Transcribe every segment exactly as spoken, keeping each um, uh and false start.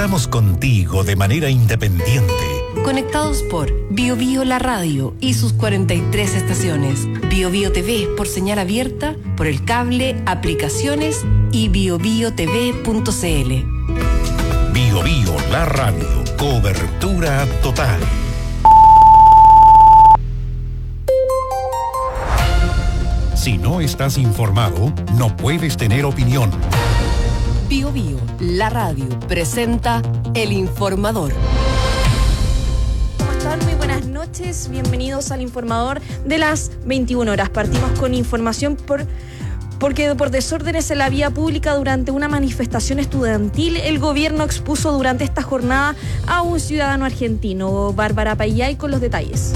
Estamos contigo de manera independiente. Conectados por Bio Bio La Radio y sus cuarenta y tres estaciones. Bio Bio T V por señal abierta, por el cable, aplicaciones y bio bio t v punto c l. Bio Bio La Radio. Cobertura total. Si no estás informado, no puedes tener opinión. Bio Bio La Radio presenta El Informador. ¿Cómo están? Muy buenas noches. Bienvenidos al Informador de las veintiuna horas. Partimos con información por... porque por desórdenes en la vía pública durante una manifestación estudiantil, el gobierno expuso durante esta jornada a un ciudadano argentino. Bárbara Payay con los detalles.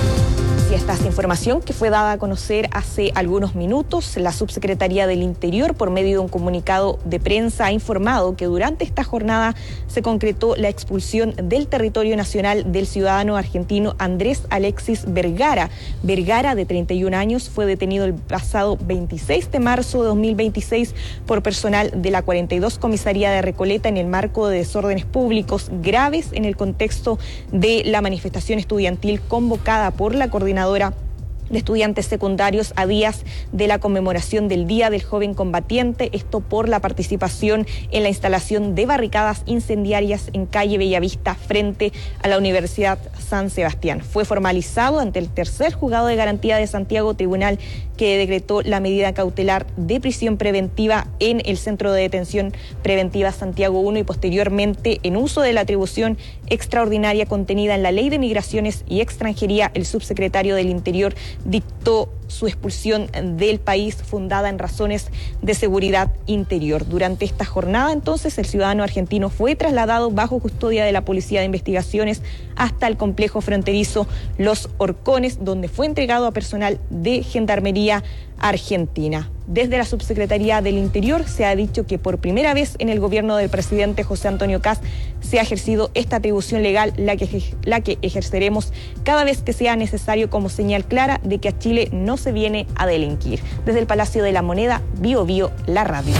Esta es información que fue dada a conocer hace algunos minutos. La Subsecretaría del Interior, por medio de un comunicado de prensa, ha informado que durante esta jornada se concretó la expulsión del territorio nacional del ciudadano argentino Andrés Alexis Vergara. Vergara, de treinta y un años, fue detenido el pasado veintiséis de marzo de dos mil veintiséis por personal de la cuarenta y dos Comisaría de Recoleta en el marco de desórdenes públicos graves en el contexto de la manifestación estudiantil convocada por la Coordinadora de estudiantes secundarios a días de la conmemoración del Día del Joven Combatiente, esto por la participación en la instalación de barricadas incendiarias en calle Bellavista frente a la Universidad San Sebastián. Fue formalizado ante el tercer juzgado de garantía de Santiago, tribunal que decretó la medida cautelar de prisión preventiva en el Centro de Detención Preventiva Santiago uno y posteriormente, en uso de la atribución extraordinaria contenida en la Ley de Migraciones y Extranjería, el subsecretario del Interior dictó su expulsión del país fundada en razones de seguridad interior. Durante esta jornada, entonces, el ciudadano argentino fue trasladado bajo custodia de la Policía de Investigaciones hasta el complejo fronterizo Los Horcones, donde fue entregado a personal de Gendarmería Argentina. Desde la Subsecretaría del Interior se ha dicho que por primera vez en el gobierno del presidente José Antonio Kast se ha ejercido esta atribución legal, la que, la que ejerceremos cada vez que sea necesario, como señal clara de que a Chile no se viene a delinquir. Desde el Palacio de la Moneda, Bio Bio La Radio.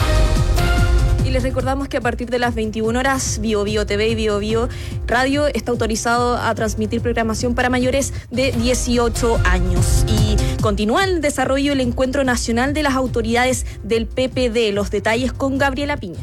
Y les recordamos que a partir de las veintiuna horas, Bio Bio T V y Bio Bio Radio está autorizado a transmitir programación para mayores de dieciocho años. Y continúa el desarrollo del Encuentro Nacional de las Autoridades del P P D. Los detalles con Gabriela Piña.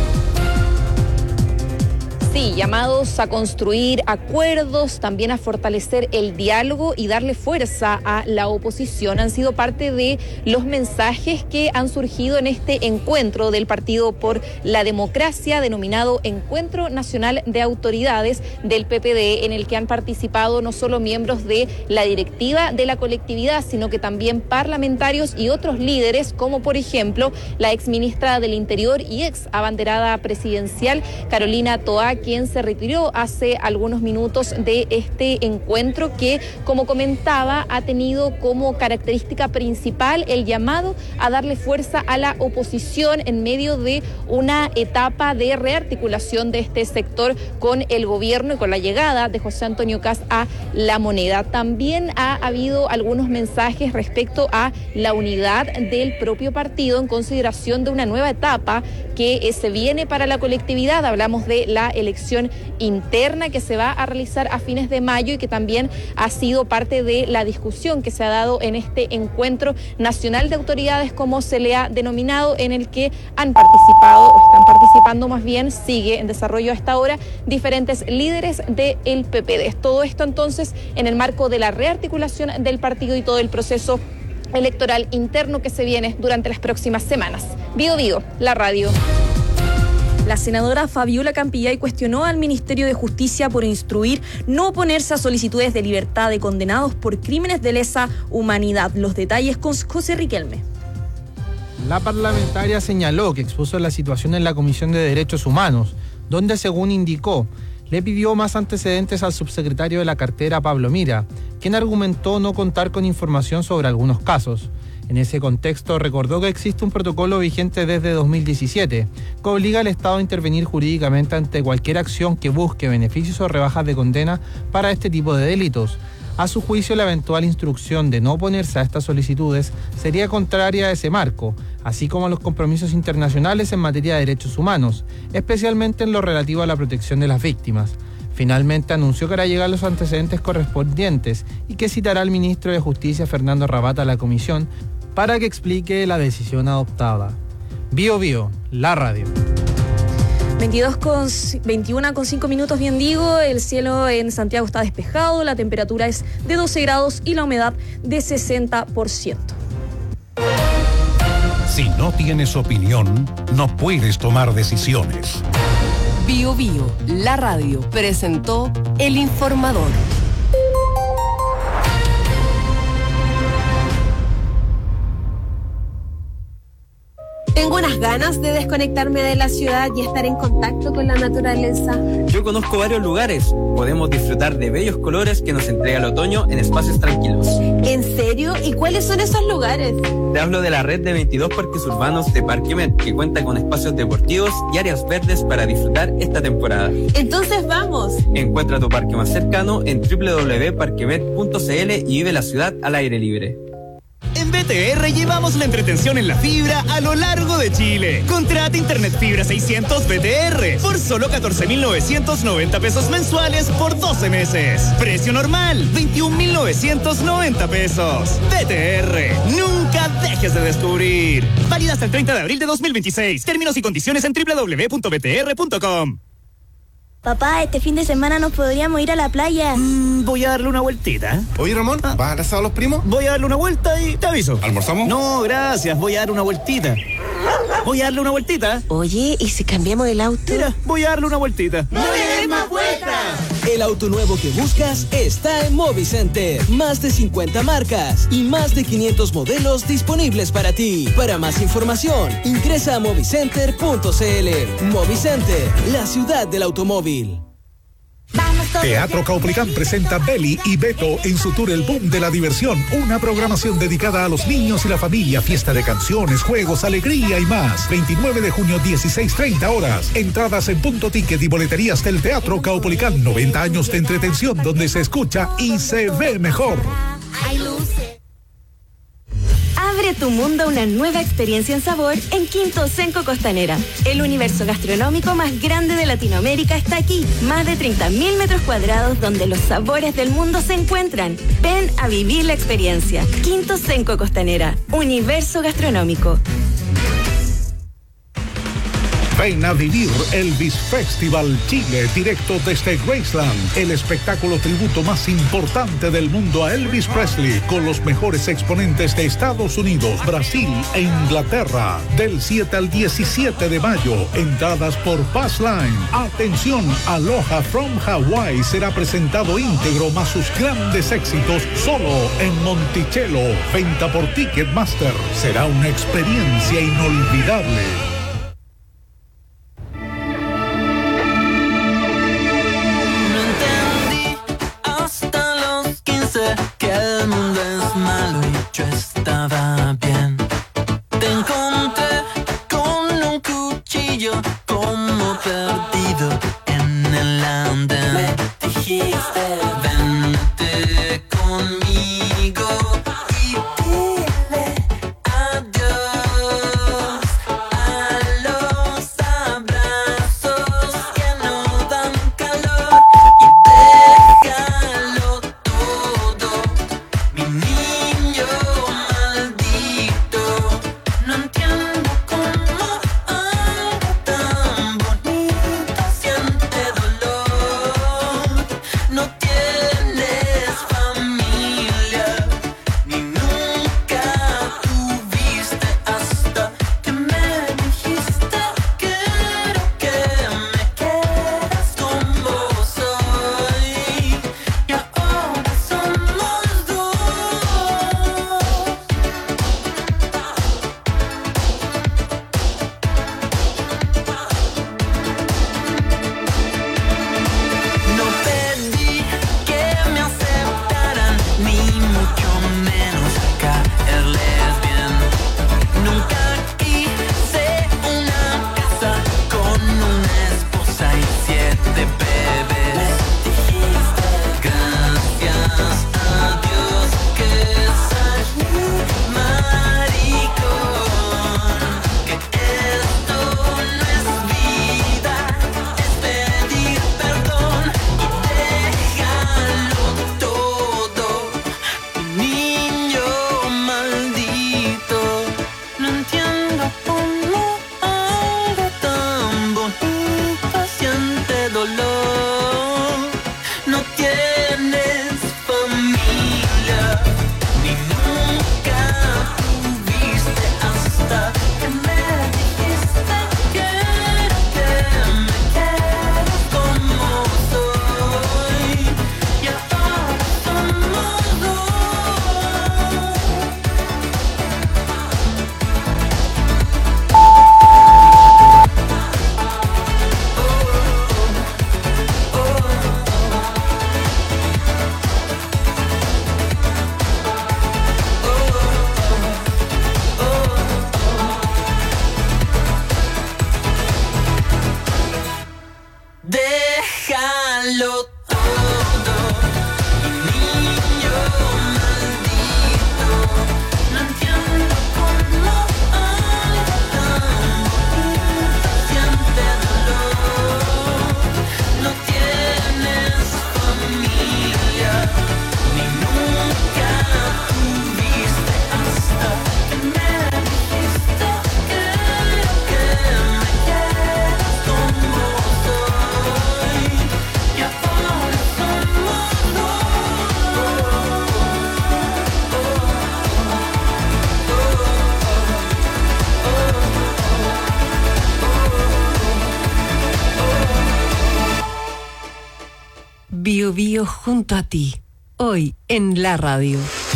Sí, llamados a construir acuerdos, también a fortalecer el diálogo y darle fuerza a la oposición. Han sido parte de los mensajes que han surgido en este encuentro del Partido por la Democracia, denominado Encuentro Nacional de Autoridades del P P D, en el que han participado no solo miembros de la directiva de la colectividad, sino que también parlamentarios y otros líderes, como por ejemplo la exministra del Interior y ex abanderada presidencial, Carolina Toá, quien se retiró hace algunos minutos de este encuentro que, como comentaba, ha tenido como característica principal el llamado a darle fuerza a la oposición en medio de una etapa de rearticulación de este sector con el gobierno y con la llegada de José Antonio Kast a la moneda. También ha habido algunos mensajes respecto a la unidad del propio partido en consideración de una nueva etapa que se viene para la colectividad. Hablamos de la elección interna que se va a realizar a fines de mayo y que también ha sido parte de la discusión que se ha dado en este Encuentro Nacional de Autoridades, como se le ha denominado, en el que han participado, o están participando más bien, sigue en desarrollo hasta ahora, diferentes líderes del P P D. Todo esto entonces en el marco de la rearticulación del partido y todo el proceso electoral interno que se viene durante las próximas semanas. Bio Bio, la radio. La senadora Fabiola Campillay cuestionó al Ministerio de Justicia por instruir no oponerse a solicitudes de libertad de condenados por crímenes de lesa humanidad. Los detalles con José Riquelme. La parlamentaria señaló que expuso la situación en la Comisión de Derechos Humanos, donde, según indicó, le pidió más antecedentes al subsecretario de la cartera, Pablo Mira, quien argumentó no contar con información sobre algunos casos. En ese contexto, recordó que existe un protocolo vigente desde dos mil diecisiete que obliga al Estado a intervenir jurídicamente ante cualquier acción que busque beneficios o rebajas de condena para este tipo de delitos. A su juicio, la eventual instrucción de no oponerse a estas solicitudes sería contraria a ese marco, así como a los compromisos internacionales en materia de derechos humanos, especialmente en lo relativo a la protección de las víctimas. Finalmente anunció que hará llegar los antecedentes correspondientes y que citará al ministro de Justicia, Fernando Rabata, a la comisión para que explique la decisión adoptada. Bio Bio, la radio. veintidós con, veintiuno con cinco minutos, bien digo, el cielo en Santiago está despejado, la temperatura es de doce grados y la humedad de sesenta por ciento. Si no tienes opinión, no puedes tomar decisiones. Bio Bio, la radio, presentó El Informador. Tengo unas ganas de desconectarme de la ciudad y estar en contacto con la naturaleza. Yo conozco varios lugares. Podemos disfrutar de bellos colores que nos entrega el otoño en espacios tranquilos. ¿En serio? ¿Y cuáles son esos lugares? Te hablo de la red de veintidós parques urbanos de Parquemet, que cuenta con espacios deportivos y áreas verdes para disfrutar esta temporada. Entonces vamos. Encuentra tu parque más cercano en doble u doble u doble u punto parquemet punto c l y vive la ciudad al aire libre. En B T R llevamos la entretención en la fibra a lo largo de Chile. Contrata Internet Fibra seiscientos B T R por solo catorce mil novecientos noventa pesos mensuales por doce meses. Precio normal, veintiún mil novecientos noventa pesos. B T R, nunca dejes de descubrir. Válida hasta el treinta de abril de dos mil veintiséis. Términos y condiciones en doble u doble u doble u punto b t r punto com. Papá, este fin de semana nos podríamos ir a la playa. Mm, voy a darle una vueltita. Oye, Ramón, ¿vas a abrazar a los primos? Voy a darle una vuelta y te aviso. ¿Almorzamos? No, gracias, voy a dar una vueltita. Voy a darle una vueltita. Oye, ¿y si cambiamos el auto? Mira, voy a darle una vueltita. ¡No le des más vueltas! El auto nuevo que buscas está en Movicenter. Más de cincuenta marcas y más de quinientos modelos disponibles para ti. Para más información, ingresa a movicenter punto c l. Movicenter, la ciudad del automóvil. Teatro Caupolicán presenta Beli y Beto en su tour El Boom de la Diversión, una programación dedicada a los niños y la familia, fiesta de canciones, juegos, alegría y más. veintinueve de junio, dieciséis treinta horas. Entradas en Punto Ticket y boleterías del Teatro Caupolicán. noventa años de entretención donde se escucha y se ve mejor. Hay luces. Abre tu mundo a una nueva experiencia en sabor en Quinto Senco Costanera. El universo gastronómico más grande de Latinoamérica está aquí. Más de treinta mil metros cuadrados donde los sabores del mundo se encuentran. Ven a vivir la experiencia. Quinto Senco Costanera. Universo gastronómico. Ven a vivir Elvis Festival Chile, directo desde Graceland, el espectáculo tributo más importante del mundo a Elvis Presley, con los mejores exponentes de Estados Unidos, Brasil e Inglaterra, del siete al diecisiete de mayo. Entradas por Pass Line. Atención, Aloha from Hawaii será presentado íntegro más sus grandes éxitos solo en Monticello. Venta por Ticketmaster. Será una experiencia inolvidable. Que el mundo es malo y yo estaba bien. Te encontré con un cuchillo como perdido en el andén. Me dijiste vente conmigo y dile adiós a los abrazos que no dan calor y déjalo. Mi niño maldito. Bio Bio junto a ti. Hoy en la radio.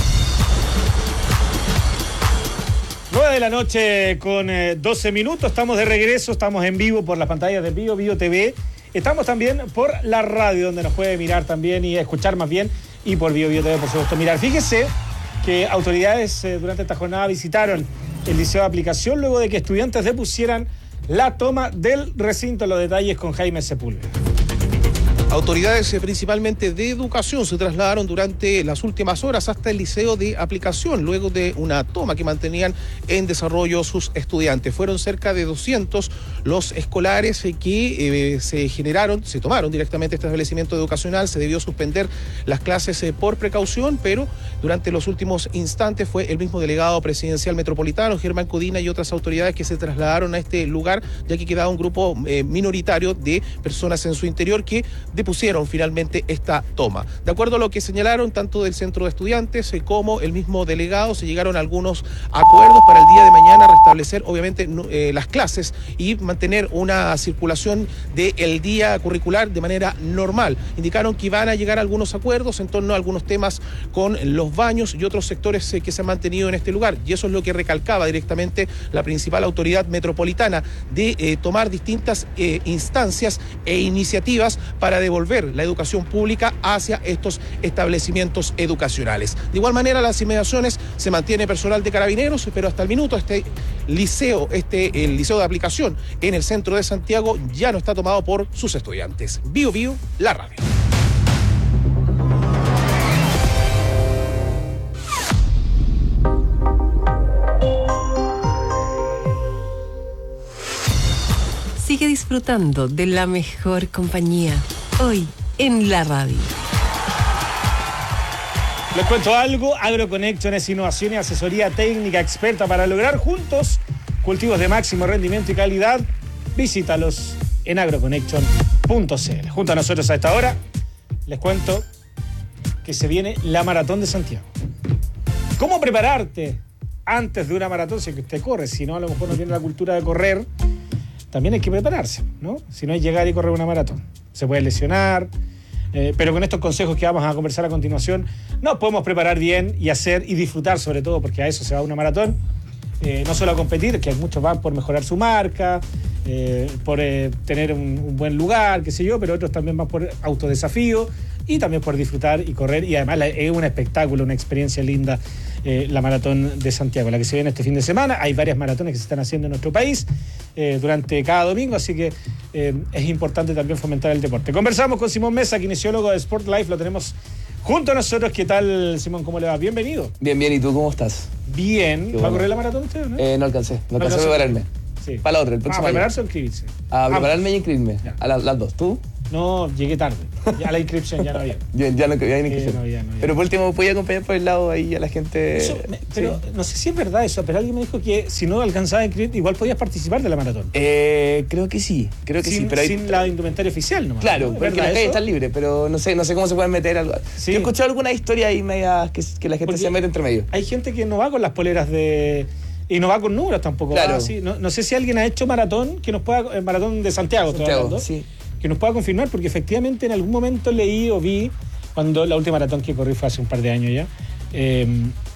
nueve de la noche con eh, doce minutos. Estamos de regreso, estamos en vivo por las pantallas de Bio Bio T V. Estamos también por la radio, donde nos puede mirar también y escuchar más bien. Y por Bio Bio T V, por supuesto. Mirar, fíjese que autoridades eh, durante esta jornada visitaron el Liceo de Aplicación luego de que estudiantes depusieran la toma del recinto. Los detalles con Jaime Sepúlveda. Autoridades eh, principalmente de educación se trasladaron durante las últimas horas hasta el Liceo de Aplicación, luego de una toma que mantenían en desarrollo sus estudiantes. Fueron cerca de doscientos los escolares eh, que eh, se generaron, se tomaron directamente este establecimiento educacional. Se debió suspender las clases eh, por precaución, pero durante los últimos instantes fue el mismo delegado presidencial metropolitano, Germán Codina, y otras autoridades que se trasladaron a este lugar, ya que quedaba un grupo eh, minoritario de personas en su interior que depusieron finalmente esta toma. De acuerdo a lo que señalaron tanto del centro de estudiantes eh, como el mismo delegado, se llegaron a algunos acuerdos para el día de mañana restablecer obviamente eh, las clases y mantener una circulación del día curricular de manera normal. Indicaron que iban a llegar a algunos acuerdos en torno a algunos temas con los baños y otros sectores eh, que se han mantenido en este lugar, y eso es lo que recalcaba directamente la principal autoridad metropolitana, de eh, tomar distintas eh, instancias e iniciativas para devolver la educación pública hacia estos establecimientos educacionales. De igual manera, las inmediaciones se mantiene personal de Carabineros, pero hasta el minuto este liceo, este el liceo de aplicación en el centro de Santiago ya no está tomado por sus estudiantes. Bio Bio, la radio. Sigue disfrutando de la mejor compañía. Hoy en la radio. Les cuento algo. AgroConnection es innovación y asesoría técnica experta para lograr juntos cultivos de máximo rendimiento y calidad. Visítalos en agroconnection punto c l. Junto a nosotros a esta hora les cuento que se viene la Maratón de Santiago. ¿Cómo prepararte antes de una maratón? Si usted corre, si no, a lo mejor no tiene la cultura de correr, también hay que prepararse, ¿no? Si no es llegar y correr una maratón. Se puede lesionar, eh, pero con estos consejos que vamos a conversar a continuación, nos podemos preparar bien y hacer y disfrutar, sobre todo, porque a eso se va una maratón. Eh, no solo a competir, que muchos van por mejorar su marca, eh, por eh, tener un, un buen lugar, qué sé yo, pero otros también van por autodesafío y también por disfrutar y correr. Y además la, es un espectáculo, una experiencia linda, eh, la Maratón de Santiago, la que se viene este fin de semana. Hay varias maratones que se están haciendo en nuestro país eh, durante cada domingo, así que eh, es importante también fomentar el deporte. Conversamos con Simón Mesa, kinesiólogo de Sport Life, lo tenemos junto a nosotros. ¿Qué tal, Simón? ¿Cómo le va? Bienvenido. Bien, bien. ¿Y tú cómo estás? Bien. Bueno. ¿Va a correr la maratón usted, no? Eh, no alcancé. No, no alcancé a prepararme. Sí. Para la otra, el próximo ¿A año. prepararse o inscribirse? A prepararme y inscribirme. Ya. A la, las dos. ¿Tú? No, llegué tarde. Ya la inscripción ya no había. ya, ya no había inscripción. Eh, no había, no había. Pero por último, ¿podía acompañar por el lado ahí a la gente? Eso, me, pero sí. No sé si es verdad eso, pero alguien me dijo que si no alcanzaba a inscribir, igual podías participar de la maratón. Eh, creo que sí, creo que sin, sí. Pero hay... sin la indumentaria oficial nomás. Claro, ¿no? porque las calles están libres, pero no sé, no sé cómo se pueden meter algo. Sí. Yo he escuchado alguna historia ahí media que, que la gente porque se mete entre medio. Hay gente que no va con las poleras de... Y no va con números tampoco. Claro. Va así. No, no sé si alguien ha hecho maratón, que nos pueda... Maratón de Santiago, Santiago estoy hablando. Sí. Que nos pueda confirmar, porque efectivamente en algún momento leí o vi, cuando la última maratón que corrí fue hace un par de años ya, eh,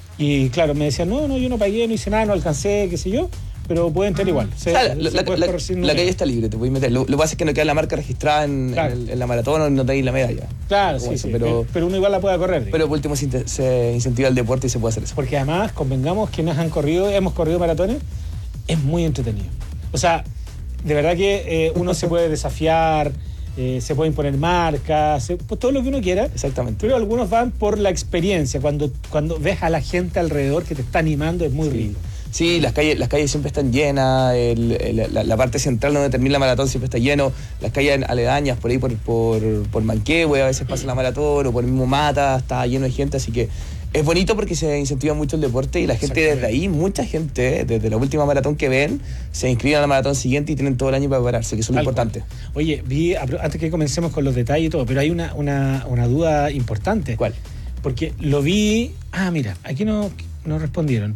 y claro, me decían, no, no, yo no pagué, no hice nada, no alcancé, qué sé yo, pero puede entrar igual. Se, o sea, se la, la, la, la calle está libre, te puedes meter. Lo, lo que pasa es que no queda la marca registrada en, claro. en, el, en la maratón o no tenéis la medalla. Claro, sí, eso, sí, pero, pero uno igual la puede correr. Digamos. Pero por último se, se incentiva el deporte y se puede hacer eso. Porque además, convengamos, quienes han corrido, hemos corrido maratones, es muy entretenido. O sea, de verdad que eh, uno se puede desafiar, eh, se puede imponer marcas, se, pues todo lo que uno quiera. Exactamente. Pero algunos van por la experiencia. Cuando, cuando ves a la gente alrededor que te está animando, es muy sí. rico. Sí, las calles, las calles siempre están llenas, el, el, la, la parte central donde termina la maratón siempre está lleno, las calles aledañas por ahí por, por, por Manquehue, a veces pasa la maratón, o por el mismo Mata, está lleno de gente, así que es bonito porque se incentiva mucho el deporte y la gente desde ahí, mucha gente, desde la última maratón que ven, se inscriben a la maratón siguiente y tienen todo el año para prepararse, que eso es lo importante. Oye, vi, antes que comencemos con los detalles y todo, pero hay una, una, una duda importante. ¿Cuál? Porque lo vi, ah, mira, aquí no, no respondieron.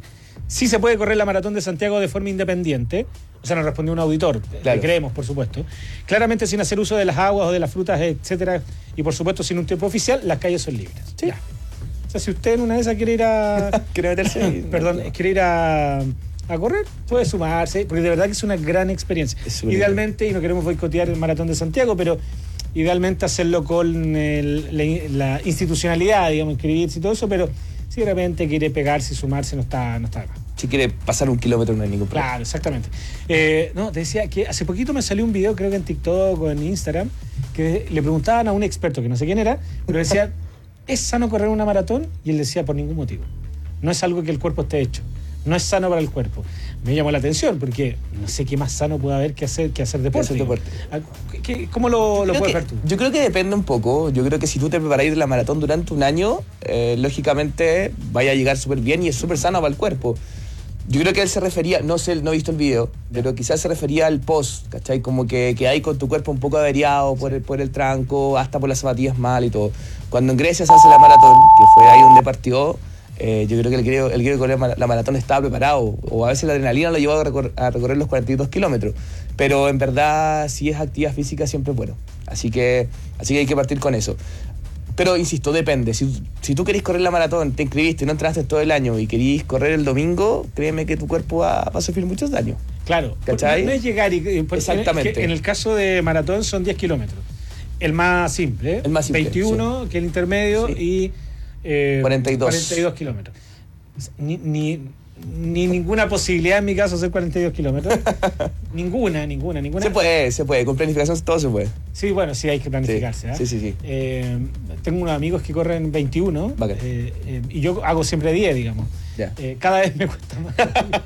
Sí se puede correr la Maratón de Santiago de forma independiente. O sea, nos respondió un auditor, Claro. le creemos, por supuesto. Claramente sin hacer uso de las aguas o de las frutas, etcétera, y por supuesto sin un tiempo oficial, las calles son libres. Sí. Ya. O sea, si usted en una de esas quiere ir a... Quiere meterse ahí. Perdón, quiere ir a, a correr, puede sumarse, porque de verdad que es una gran experiencia. Es súper Idealmente, y no queremos boicotear el Maratón de Santiago, pero idealmente hacerlo con el- la, la institucionalidad, digamos, inscribirse y todo eso, pero si de repente quiere pegarse y sumarse, no está, no está de más. Si quiere pasar un kilómetro no hay ningún problema. Claro, exactamente. Eh, no, te decía que hace poquito me salió un video, creo que en TikTok o en Instagram, que le preguntaban a un experto, que no sé quién era, pero decía, ¿es sano correr una maratón? Y él decía, por ningún motivo. No es algo que el cuerpo esté hecho. No es sano para el cuerpo. Me llamó la atención porque no sé qué más sano puede haber que hacer que hacer deporte. hacer deporte. ¿Qué- qué- ¿Cómo lo, lo Creo puedes que- ver tú? Yo creo que depende un poco. Yo creo que si tú te preparas de la maratón durante un año, eh, lógicamente vaya a llegar súper bien y es súper sano para el cuerpo. Yo creo que él se refería, no sé, no he visto el video, pero quizás se refería al post, ¿cachai? Como que, que hay con tu cuerpo un poco averiado por el, por el tranco, hasta por las zapatillas mal y todo. Cuando en Grecia se hace la maratón, que fue ahí donde partió, eh, yo creo que el griego, el griego que corría la maratón estaba preparado, o a veces la adrenalina lo llevó a, recor- a recorrer los cuarenta y dos kilómetros. Pero en verdad, si es actividad física, siempre es bueno. Así que, así que hay que partir con eso. Pero insisto, depende. Si, si tú querés correr la maratón, te inscribiste, no entraste todo el año y querís correr el domingo, créeme que tu cuerpo va, va a sufrir muchos daños. Claro, ¿Cachai? no, no es llegar y... y- porque Exactamente. En el, en el caso de maratón son diez kilómetros. El más simple, ¿eh? El más simple, veintiuno, que es el intermedio, Sí. y... eh, cuarenta y dos. cuarenta y dos kilómetros. Ni, ni, ni ninguna posibilidad en mi caso hacer cuarenta y dos kilómetros. ninguna, ninguna, ninguna. Se puede, se puede. Con planificación todo se puede. Sí, bueno, sí hay que planificarse. ¿eh? Sí, sí, sí. Eh, tengo unos amigos que corren veintiuno Bacán. eh, eh, y yo hago siempre diez, digamos. Ya. Eh, cada vez me cuesta más.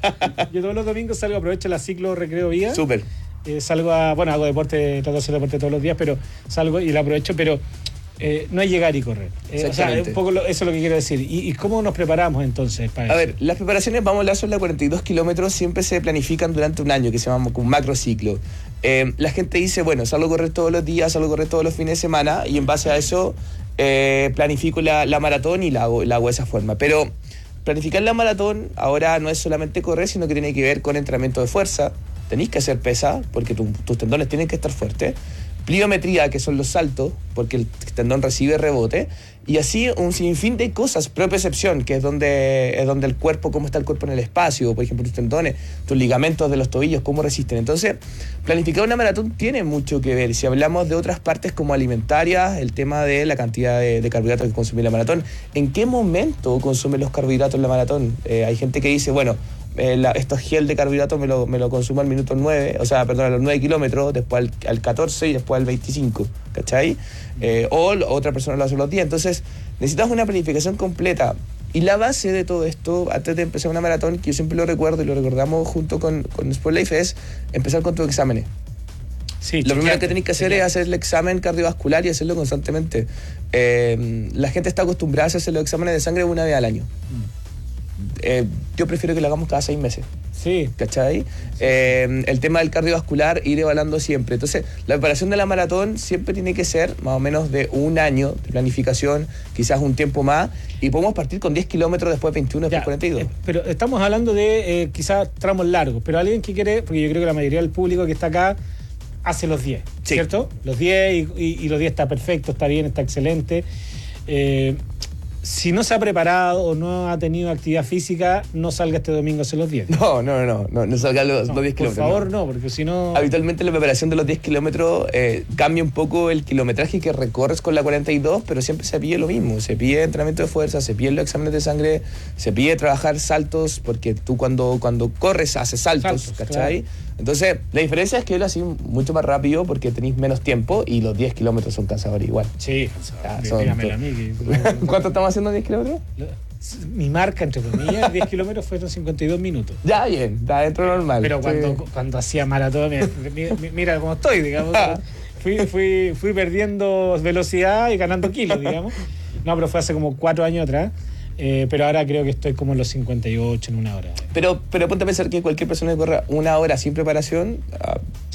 Yo todos los domingos salgo, aprovecho la ciclo recreo vía. Súper. Eh, salgo a, bueno, hago deporte, trato de hacer deporte todos los días, pero salgo y la aprovecho, pero eh, no es llegar y correr. Eh, o sea, Exactamente. un poco lo- eso es lo que quiero decir. ¿Y, y cómo nos preparamos entonces para A eso? ver, las preparaciones, vamos a hablar sobre la cuarenta y dos kilómetros, siempre se planifican durante un año, que se llama un macrociclo. Eh, la gente dice, bueno, salgo a correr todos los días, salgo a correr todos los fines de semana, y en base a eso eh, planifico la, la maratón y la hago, la hago de esa forma. Pero planificar la maratón ahora no es solamente correr, sino que tiene que ver con entrenamiento de fuerza. Tenéis que hacer pesa, porque tu- tus tendones tienen que estar fuertes. Pliometría, que son los saltos, porque el tendón recibe rebote. Y así un sinfín de cosas. Propiocepción, que es donde, es donde el cuerpo, cómo está el cuerpo en el espacio. Por ejemplo, tus tendones, tus ligamentos de los tobillos, cómo resisten. Entonces, planificar una maratón tiene mucho que ver. Si hablamos de otras partes como alimentarias, el tema de la cantidad de, de carbohidratos que consume la maratón. ¿En qué momento consume los carbohidratos en la maratón? Eh, hay gente que dice, bueno, eh, la, estos gel de carbohidratos me lo, me lo consumo al minuto nueve, o sea, perdón, a los nueve kilómetros, después al, al catorce y después al veinticinco, ¿cachai? Eh, o lo- otra persona lo hace los días. Entonces, necesitas una planificación completa. Y la base de todo esto, antes de empezar una maratón, que yo siempre lo recuerdo y lo recordamos junto con, con Sportlife, es empezar con tus exámenes. Sí, Lo primero chequeate, que tenéis que hacer chequeate. es hacer el examen cardiovascular y hacerlo constantemente. Eh, la gente está acostumbrada a hacerse los exámenes de sangre una vez al año. Eh, yo prefiero que lo hagamos cada seis meses. Sí. ¿Cachai? Eh, el tema del cardiovascular, ir evaluando siempre. Entonces, la preparación de la maratón siempre tiene que ser más o menos de un año de planificación, quizás un tiempo más, y podemos partir con diez kilómetros, después veintiuno, después Ya, cuarenta y dos. eh, pero estamos hablando de eh, quizás tramos largos, pero alguien que quiere, porque yo creo que la mayoría del público que está acá hace los diez, Sí. ¿cierto? Los diez y, y- y los diez está perfecto, está bien, está excelente. Eh, si no se ha preparado o no ha tenido actividad física, no salga este domingo a hacer los diez. No, no, no, no, no, no salga los, No, los diez por kilómetros. favor, no. no, porque si no... Habitualmente la preparación de los diez kilómetros eh, cambia un poco el kilometraje que recorres con la cuarenta y dos, pero siempre se pide lo mismo. Se pide entrenamiento de fuerza, se pide los exámenes de sangre, se pide trabajar saltos, porque tú cuando, cuando corres haces saltos, Saltos, ¿cachai? claro. Entonces, la diferencia es que yo lo hacía mucho más rápido porque tenéis menos tiempo y los diez kilómetros son cansadores igual. Sí, Ah, cansador. son Dígamelo to- a mí. que- ¿Cuánto estamos haciendo diez kilómetros? Mi marca, entre comillas, diez kilómetros fueron cincuenta y dos minutos. Ya, bien, está dentro de lo normal. Pero Sí. cuando, cuando hacía maratón, mira, mira, mira cómo estoy, digamos. Fui, fui, fui perdiendo velocidad y ganando kilos, digamos. No, pero fue hace como cuatro años atrás. Eh, pero ahora creo que estoy como en los cincuenta y ocho en una hora. Pero, pero ponte a pensar que cualquier persona que corra una hora sin preparación, ah,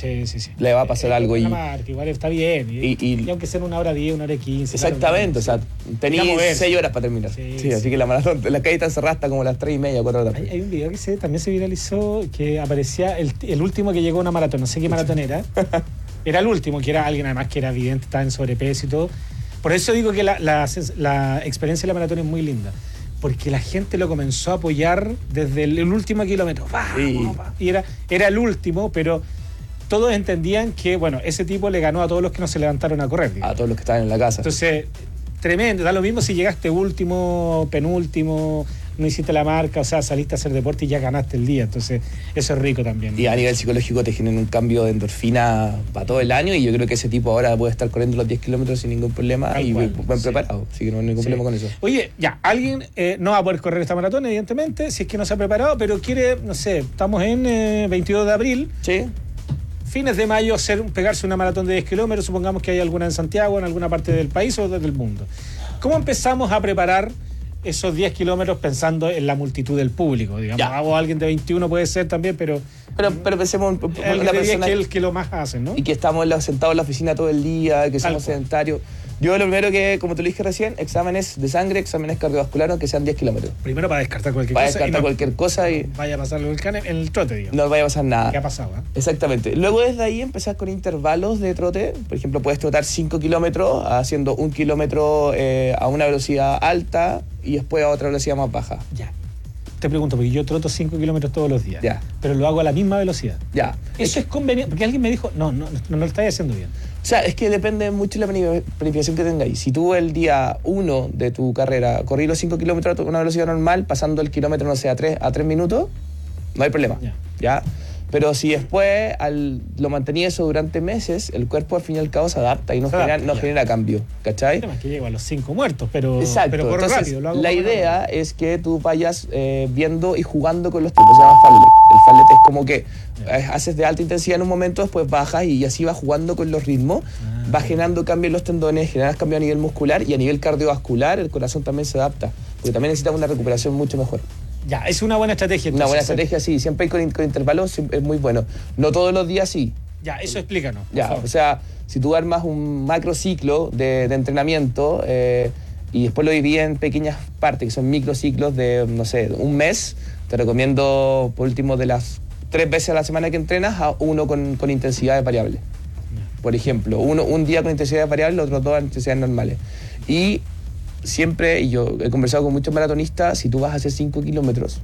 Sí, sí, sí. Le va a pasar Eh, algo. una Y, marca, igual está bien. Y, y- y- y aunque sea en una hora diez, una hora quince. exactamente, claro, o sea, tenías Ir a moverse. seis horas para terminar. Sí, Sí, así sí. que la maratón, la calle está cerrada hasta como las tres y media, cuatro de la Hay, tarde. hay un video que se, también se viralizó que aparecía el, el último que llegó a una maratón, no sé qué maratón era. Era el último, que era alguien además que era evidente, estaba en sobrepeso y todo. Por eso digo que la, la, la experiencia de la maratón es muy linda. Porque la gente lo comenzó a apoyar desde el, el último kilómetro. ¡Vamos, Sí. vamos! Y era, era el último, pero todos entendían que, bueno, ese tipo le ganó a todos los que no se levantaron a correr. digamos. A todos los que estaban en la casa. Entonces, tremendo. Da lo mismo si llegaste último, penúltimo, no hiciste la marca, o sea, saliste a hacer deporte y ya ganaste el día. Entonces, eso es rico también. Y a nivel psicológico te genera un cambio de endorfina para todo el año, y yo creo que ese tipo ahora puede estar corriendo los diez kilómetros sin ningún problema. Tal Y cual, buen sí. preparado, así que no hay ningún Sí. problema con eso. Oye, ya, alguien eh, no va a poder correr esta maratón, evidentemente, si es que no se ha preparado, pero quiere, no sé, estamos en eh, veintidós de abril. Sí. Fines de mayo, hacer, pegarse una maratón de diez kilómetros, supongamos que hay alguna en Santiago, en alguna parte del país o del mundo. ¿Cómo empezamos a preparar esos diez kilómetros pensando en la multitud del público? Digamos, Ya. o alguien de veintiuno puede ser también, pero Pero, pero pensemos en el una de diez persona que es el que lo más hacen, ¿no? y que estamos en la- sentados en la oficina todo el día, que somos cual. sedentarios. Yo lo primero que, como te lo dije recién, exámenes de sangre, exámenes cardiovasculares, que sean diez kilómetros. Primero para descartar cualquier Para cosa. y descartar no cualquier cosa y vaya a pasarlo el cane en el trote, digamos. no vaya a pasar nada. ¿Qué ha pasado? eh? Exactamente. Luego desde ahí empezás con intervalos de trote. Por ejemplo, puedes trotar cinco kilómetros haciendo un kilómetro eh, a una velocidad alta y después a otra velocidad más baja. Ya. Te pregunto, porque yo troto cinco kilómetros todos los días. Ya. Pero lo hago a la misma velocidad. Ya. Eso es conveniente, porque alguien me dijo, no, no, no, no lo estáis haciendo bien. O sea, es que depende mucho de la planifi- planificación que tengáis. Si tú el día uno de tu carrera corrí los cinco kilómetros a una velocidad normal, pasando el kilómetro, no sé, a tres a tres minutos, no hay problema. Ya. ¿Ya? Pero si después al, lo mantenías eso durante meses, el cuerpo al fin y al cabo se adapta y no, Se genera, adapta, no ya. genera cambio. ¿Cachai? Además que llego a los cinco muertos, pero, Exacto. pero corro Entonces, rápido. Lo hago la más idea rápido. es que tú vayas eh, viendo y jugando con los tiempos. Se llama fallet. El fallet es como que eh, haces de alta intensidad en un momento, después bajas y así vas jugando con los ritmos. Ah. Vas generando cambios en los tendones, generas cambios a nivel muscular y a nivel cardiovascular el corazón también se adapta. Porque también necesitas una recuperación mucho mejor. Ya, es una buena estrategia. Una buena entonces, estrategia, sí. Siempre con, con intervalos sí, es muy bueno. No todos los días, sí. Ya, eso explícanos. por Ya, favor. o sea, si tú armas un macrociclo de, de entrenamiento eh, y después lo divides en pequeñas partes, que son microciclos de, no sé, un mes, te recomiendo, por último, de las tres veces a la semana que entrenas, a uno con, con intensidades variables. Por ejemplo, uno, un día con intensidades variables, los otros dos con intensidades normales. Y siempre, y yo he conversado con muchos maratonistas, si tú vas a hacer cinco kilómetros,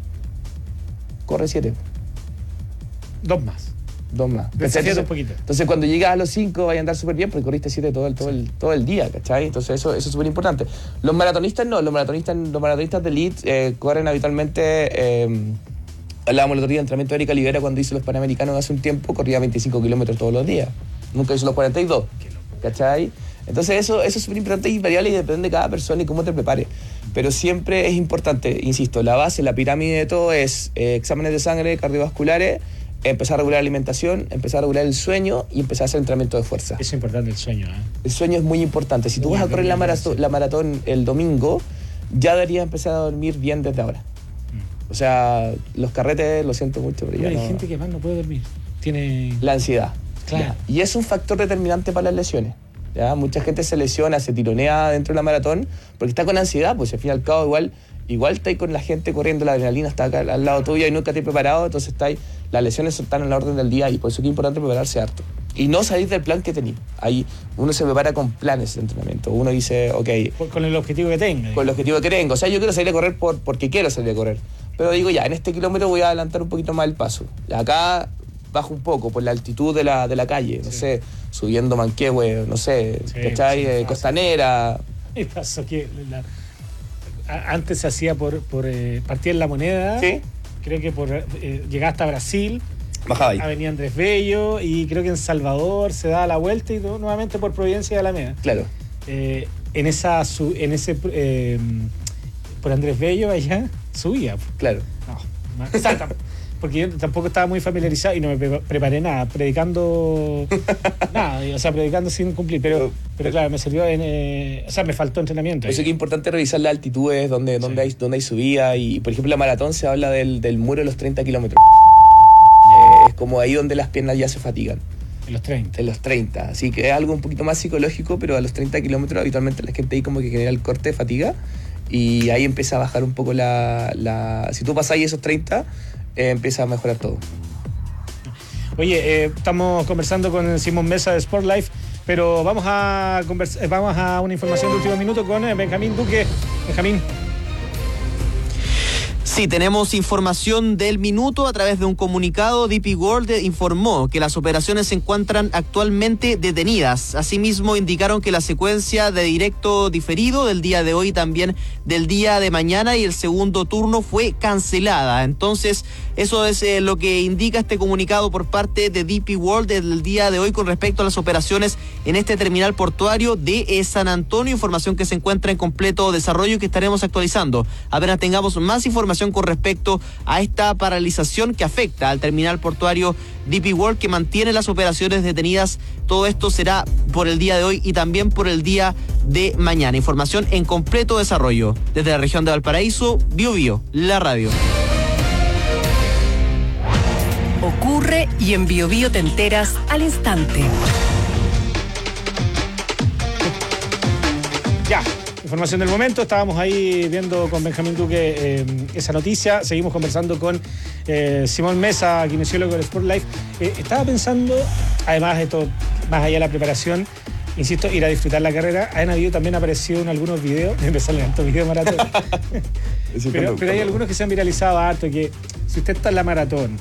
corre siete. Dos más. Dos más. Desafíate Entonces, un poquito. entonces, cuando llegas a los cinco, vas a andar súper bien porque corriste siete todo el, todo el, todo el día, ¿cachai? Entonces, eso, eso es súper importante. Los maratonistas no, los maratonistas, los maratonistas de elite eh, corren habitualmente. Eh, hablábamos el otro día de entrenamiento de Erika Olivera cuando hizo los Panamericanos hace un tiempo, corría veinticinco kilómetros todos los días. Nunca hizo los cuarenta y dos, ¿cachai? Entonces, eso, eso es súper importante y variable y depende de cada persona y cómo te prepares. Pero siempre es importante, insisto, la base, la pirámide de todo es eh, exámenes de sangre cardiovasculares, empezar a regular la alimentación, empezar a regular el sueño y empezar a hacer entrenamiento de fuerza. Es importante el sueño, ¿eh? El sueño es muy importante. Si tú Muy vas a correr la bien, maratón, sí. la maratón el domingo, ya deberías empezar a dormir bien desde ahora. O sea, los carretes, lo siento mucho, pero ya Hay no... gente que más no puede dormir. Tiene... La ansiedad. Claro. Ya. Y es un factor determinante para las lesiones. ¿Ya? Mucha gente se lesiona, se tironea dentro de la maratón porque está con ansiedad, pues al fin y al cabo igual, igual está ahí con la gente corriendo, la adrenalina está acá al lado tuyo y nunca te has preparado, entonces está ahí, las lesiones están en la orden del día y por eso es importante prepararse harto. Y no salir del plan que tenéis. Ahí uno se prepara con planes de entrenamiento. Uno dice, ok, Por- Con el objetivo que tenga. con el objetivo que tengo. O sea, yo quiero salir a correr por, porque quiero salir a correr. Pero digo, ya, en este kilómetro voy a adelantar un poquito más el paso. Acá bajo un poco por la altitud de la, de la calle, no sé, subiendo Manquehue, no sé, Sí, ¿cachai? sí, Eh, fácil. Costanera. Me pasó que la- a- antes se hacía por, por eh, partía en La Moneda. Sí. Creo que por eh, llegar hasta Brasil. Bajaba ahí. Avenida Andrés Bello y creo que en Salvador se da la vuelta y no- nuevamente por Providencia de Alameda. Claro. Eh, en esa su- en ese eh, por Andrés Bello allá subía. Claro. No, o sea, tam- porque yo tampoco estaba muy familiarizado y no me pre- preparé nada, predicando nada, o sea, predicando sin cumplir, pero, pero claro, me sirvió en, eh, o sea, me faltó entrenamiento. Por eso que es importante revisar las altitudes, donde, donde, hay, donde hay subida. Y, por ejemplo, la maratón se habla del, del muro de los treinta kilómetros. Eh, es como ahí donde las piernas ya se fatigan. En los treinta. En los treinta. Así que es algo un poquito más psicológico, pero a los treinta kilómetros habitualmente la gente ahí como que genera el corte de fatiga y ahí empieza a bajar un poco la... la si tú pasas ahí esos treinta, eh, empieza a mejorar todo. Oye, eh, estamos conversando con Simón Mesa de Sport Life, pero vamos a, convers- vamos a una información de último minuto con Benjamín Duque. Benjamín. Sí, tenemos información del minuto a través de un comunicado. D P World informó que las operaciones se encuentran actualmente detenidas. Asimismo, indicaron que la secuencia de directo diferido del día de hoy, también del día de mañana y el segundo turno fue cancelada. Entonces, eso es eh, lo que indica este comunicado por parte de D P World del día de hoy con respecto a las operaciones en este terminal portuario de eh, San Antonio. Información que se encuentra en completo desarrollo y que estaremos actualizando apenas tengamos más información con respecto a esta paralización que afecta al terminal portuario D P World, que mantiene las operaciones detenidas. Todo esto será por el día de hoy y también por el día de mañana. Información en completo desarrollo. Desde la región de Valparaíso, Bio Bio, la radio. Ocurre y en Bio Bio te enteras al instante. Ya. Información del momento, estábamos ahí viendo con Benjamín Duque eh, esa noticia, seguimos conversando con eh, Simón Mesa, kinesiólogo del Sport Life. Eh, estaba pensando, además de todo, más allá de la preparación, insisto, ir a disfrutar la carrera. Han habido también aparecido en algunos videos, me salen tantos videos de maratón, pero, pero hay algunos que se han viralizado harto, que si usted está en la maratón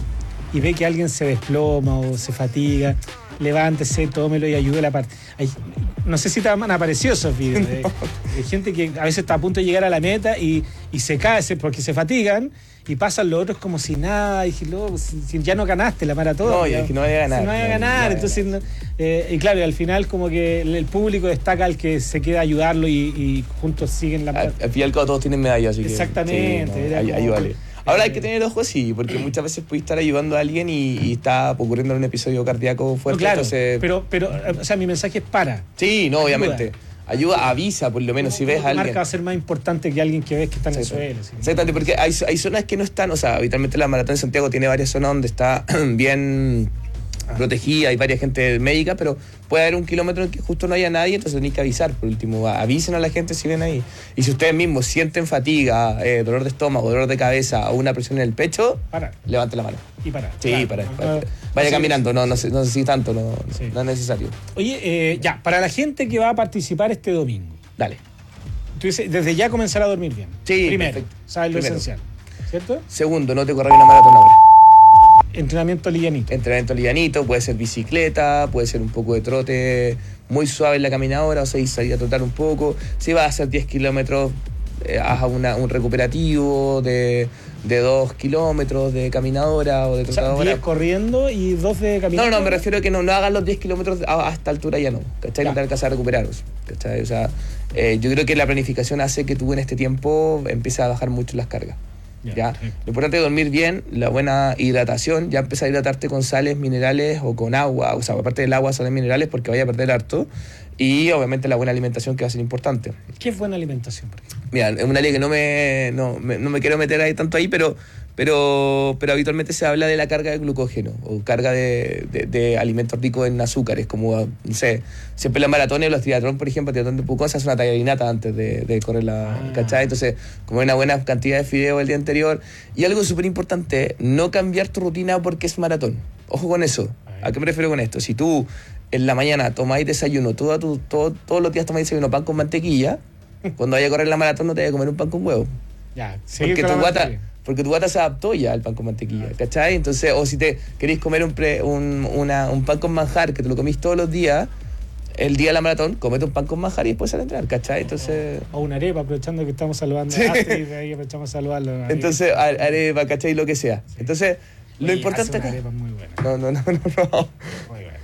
y ve que alguien se desploma o se fatiga, levántese, tómelo y ayude a la parte. Hay, no sé si te han aparecido esos videos de, de gente que a veces está a punto de llegar a la meta y, y se cae porque se fatigan y pasan los otros como si nada, y luego si, si ya no ganaste la maratón. No, ya, es que no vaya a ganar. Si no vaya a ganar, no, no entonces, no, eh, y claro, y al final como que el, el público destaca al que se queda a ayudarlo y, y juntos siguen la maratón. Al, al fin y al cabo todos tienen medallas, así que... Exactamente. Sí, no, ay, ayúdale. Ahora hay que tener ojo, sí, porque muchas veces puedes estar ayudando a alguien y, y está ocurriendo un episodio cardíaco fuerte. No, claro, entonces... pero, pero, o sea, mi mensaje es para. Sí, no, ayuda. Obviamente. Ayuda, avisa por lo menos si ves a alguien. La marca va a ser más importante que alguien que ves que está en el suelo. ¿Sí? Exactamente, porque hay, hay zonas que no están, o sea, habitualmente la Maratón de Santiago tiene varias zonas donde está bien ah. protegida, hay varias gente médica, pero puede haber un kilómetro en que justo no haya nadie, entonces tenéis que avisar. Por último, avisen a la gente si ven ahí. Y si ustedes mismos sienten fatiga, eh, dolor de estómago, dolor de cabeza o una presión en el pecho, para. Levante la mano. Y para. Sí, claro. para. para. Uh, Vaya sí, caminando, no, no, no, no sé si tanto, no, sí. no es necesario. Oye, eh, ya, para la gente que va a participar este domingo. Dale. Tú dices, desde ya comenzar a dormir bien. Sí, primero, perfecto. sabes lo Primero. esencial, ¿cierto? Segundo, no te corras una maratón ahora. Entrenamiento livianito. Entrenamiento livianito, puede ser bicicleta, puede ser un poco de trote muy suave en la caminadora, o sea, salir a trotar un poco. Si vas a hacer diez kilómetros, eh, haz una, un recuperativo de, de dos kilómetros de caminadora o de trotadora. O sea, diez corriendo y dos de caminadora. No, no, me refiero a que no, no hagas los diez kilómetros a, a esta altura ya no, ¿cachai? Ya. No te alcanzas a recuperaros, ¿cachai? O sea, eh, yo creo que la planificación hace que tú en este tiempo empieces a bajar mucho las cargas. ¿Ya? ¿Ya? Lo importante es dormir bien, la buena hidratación, ya empezar a hidratarte con sales, minerales o con agua, o sea, aparte del agua, sales minerales porque vaya a perder harto, y obviamente la buena alimentación que va a ser importante. ¿Qué es buena alimentación? Mira, es una ley que no me, no, me, no me quiero meter ahí tanto ahí, pero, pero, pero habitualmente se habla de la carga de glucógeno o carga de, de, de alimentos ricos en azúcares, como, no sé, siempre los maratones, los triatlón, por ejemplo, triatlón de Pucón, se hace una tallarinata antes de, de correr la, ah. ¿cachai? Entonces, como una buena cantidad de fideos el día anterior. Y algo súper importante, no cambiar tu rutina porque es maratón. Ojo con eso. ¿A qué me refiero con esto? Si tú en la mañana tomáis desayuno, todo, todo, todo, todos los días tomáis desayuno pan con mantequilla, cuando vayas a correr la maratón no te vayas a comer un pan con huevo. Ya, porque tu guata, porque tu guata se adaptó ya al pan con mantequilla, ¿cachai? Entonces, o si te queréis comer un, pre, un, una, un pan con manjar que te lo comís todos los días, el día de la maratón, comete un pan con manjar y después sal a entrenar, ¿cachai? Entonces... O una arepa, aprovechando que estamos saludando sí. a Astrid, de ahí aprovechamos a saludarlo. Entonces, arepa, ¿cachai? Lo que sea. Sí. Entonces, Oye, lo importante hace una arepa muy buena. No, no, no, no, no. Muy buena.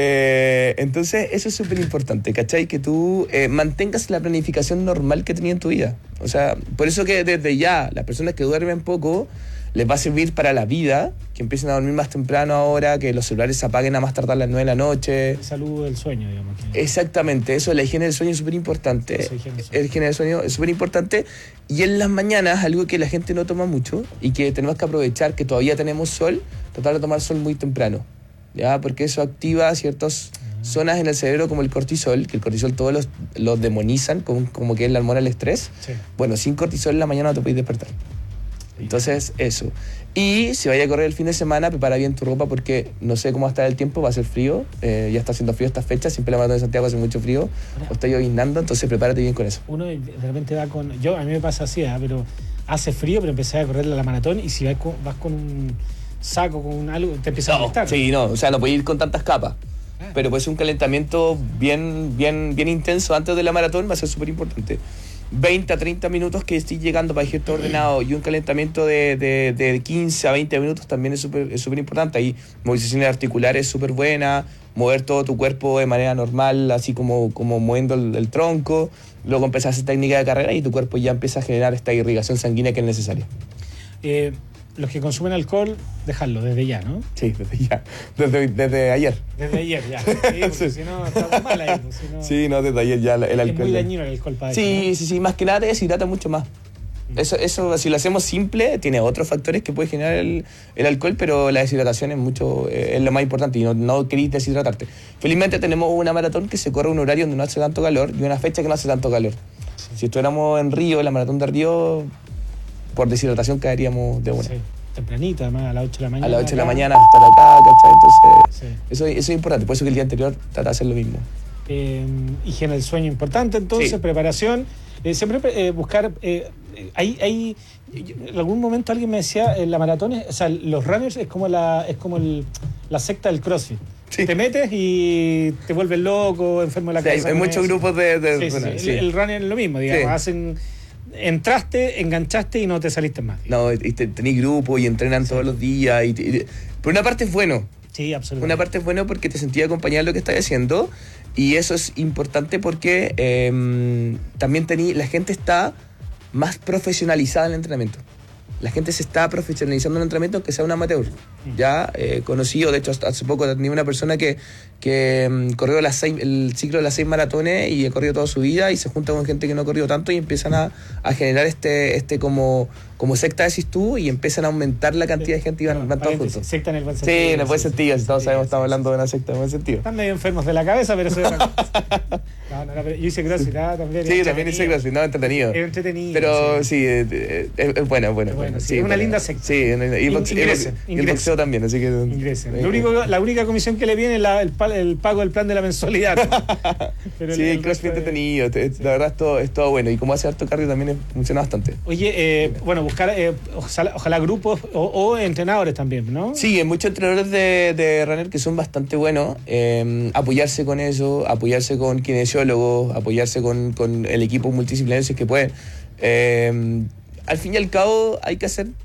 Eh, entonces, eso es súper importante, ¿cachai? Que tú eh, mantengas la planificación normal que tenías en tu vida. O sea, por eso que desde ya, las personas que duermen poco, les va a servir para la vida, que empiecen a dormir más temprano ahora, que los celulares se apaguen a más tardar las nueve de la noche. El salud del sueño, digamos. Que... Exactamente, eso, la higiene del sueño es súper importante. La higiene del sueño es súper importante. Y en las mañanas, algo que la gente no toma mucho y que tenemos que aprovechar, que todavía tenemos sol, tratar de tomar sol muy temprano. ¿ya? Porque eso activa ciertas zonas en el cerebro como el cortisol, que el cortisol todos los, los demonizan como, como que es la hormona del estrés. Sí. Bueno, sin cortisol en la mañana no te puedes despertar. Entonces, eso. Y si vaya a correr el fin de semana, prepara bien tu ropa porque no sé cómo va a estar el tiempo, va a ser frío, eh, ya está haciendo frío estas fechas, siempre la maratón de Santiago hace mucho frío, o está lloviznando, entonces prepárate bien con eso. Uno de repente va con... Yo, a mí me pasa así, ¿eh? Pero hace frío, pero empecé a correr la maratón y si vas con, vas con un saco, con un algo, te empieza no, a molestar. Sí, no, o sea, no puedes ir con tantas capas. Ah. Pero puede ser un calentamiento bien, bien, bien intenso antes de la maratón, va a ser súper importante. veinte a treinta minutos que estés llegando para ejército ordenado y un calentamiento de, de, de quince a veinte minutos también es súper es súper importante. Ahí movilizaciones articulares súper buenas, mover todo tu cuerpo de manera normal, así como, como moviendo el, el tronco. Luego empiezas a hacer técnica de carrera y tu cuerpo ya empieza a generar esta irrigación sanguínea que es necesaria. Eh, los que consumen alcohol, dejarlo desde ya, ¿no? Sí, desde ya. Desde, desde ayer. Desde ayer, ya. Sí, porque si no, está mal ahí. Pues, si no, sí, no, desde ayer ya el alcohol. Es muy dañino el alcohol para sí, eso, ¿no? sí, sí, más que nada te deshidrata mucho más. Mm. Eso, eso, si lo hacemos simple, tiene otros factores que puede generar el, el alcohol, pero la deshidratación es mucho eh, es lo más importante y no, no querís deshidratarte. Felizmente tenemos una maratón que se corre un horario donde no hace tanto calor y una fecha que no hace tanto calor. Sí. Si estuviéramos en Río, la maratón de Río, por deshidratación caeríamos de una. Sí. Tempranito, además, a las ocho de la mañana. A las ocho de la acá. mañana estar acá, ¿cachai? Entonces, sí. eso, eso es importante. Por eso que el día anterior trata de hacer lo mismo. Eh, higiene del sueño importante, entonces, sí. Preparación. Eh, siempre eh, buscar. Eh, hay, hay, en algún momento alguien me decía, eh, la maratón, es, o sea, los runners es como la, es como el, la secta del CrossFit. Sí. Te metes y te vuelves loco, enfermo de la sí, cabeza. Hay, hay muchos grupos de. de sí, sí, sí. El, el runner es lo mismo, digamos. Sí. Hacen. Entraste, enganchaste y no te saliste más. No, y te, tenés grupo y entrenan sí. todos los días. Y, y, por una parte es bueno. Sí, absolutamente. Una parte es bueno porque te sentís acompañado en lo que estás haciendo. Y eso es importante porque eh, también tení, la gente está más profesionalizada en el entrenamiento. La gente se está profesionalizando en el entrenamiento aunque sea un amateur. Mm. Ya eh, conocido, de hecho hace poco tenía una persona que, que um, corrió las seis, el ciclo de las seis maratones y ha corrido toda su vida y se junta con gente que no ha corrido tanto y empiezan a, a generar este, este como, como secta, decís tú, y empiezan a aumentar la cantidad de gente y van, van todos juntos. Secta en el buen sentido. Sí, en el buen sentido, si todos sí, sabemos, sí, estamos sí, hablando sí. de una secta en el buen sentido. Están medio enfermos de la cabeza, pero eso es otra cosa. No, no, no, pero yo hice CrossFit, ¿ah? También. Sí, también hice CrossFit, no, entretenido. Es entretenido. Pero sí, sí es, es, es bueno, bueno. Es bueno, sí, sí, es una bueno. linda secta. Sí, y el boxeo, y el boxeo también, así que... Ingresen. Lo único, la única comisión que le viene es la, el, el pago del plan de la mensualidad. Pero sí, el, el CrossFit es entretenido, de... la verdad es todo, es todo bueno. Y como hace harto cardio también funciona bastante. Oye, eh, bueno, buscar, eh, ojalá, ojalá grupos o, o entrenadores también, ¿no? Sí, hay muchos entrenadores de, de runner que son bastante buenos. Eh, apoyarse con eso, apoyarse con kinesiólogos, apoyarse con, con el equipo multidisciplinario si es que pueden. Eh, al fin y al cabo hay que hacer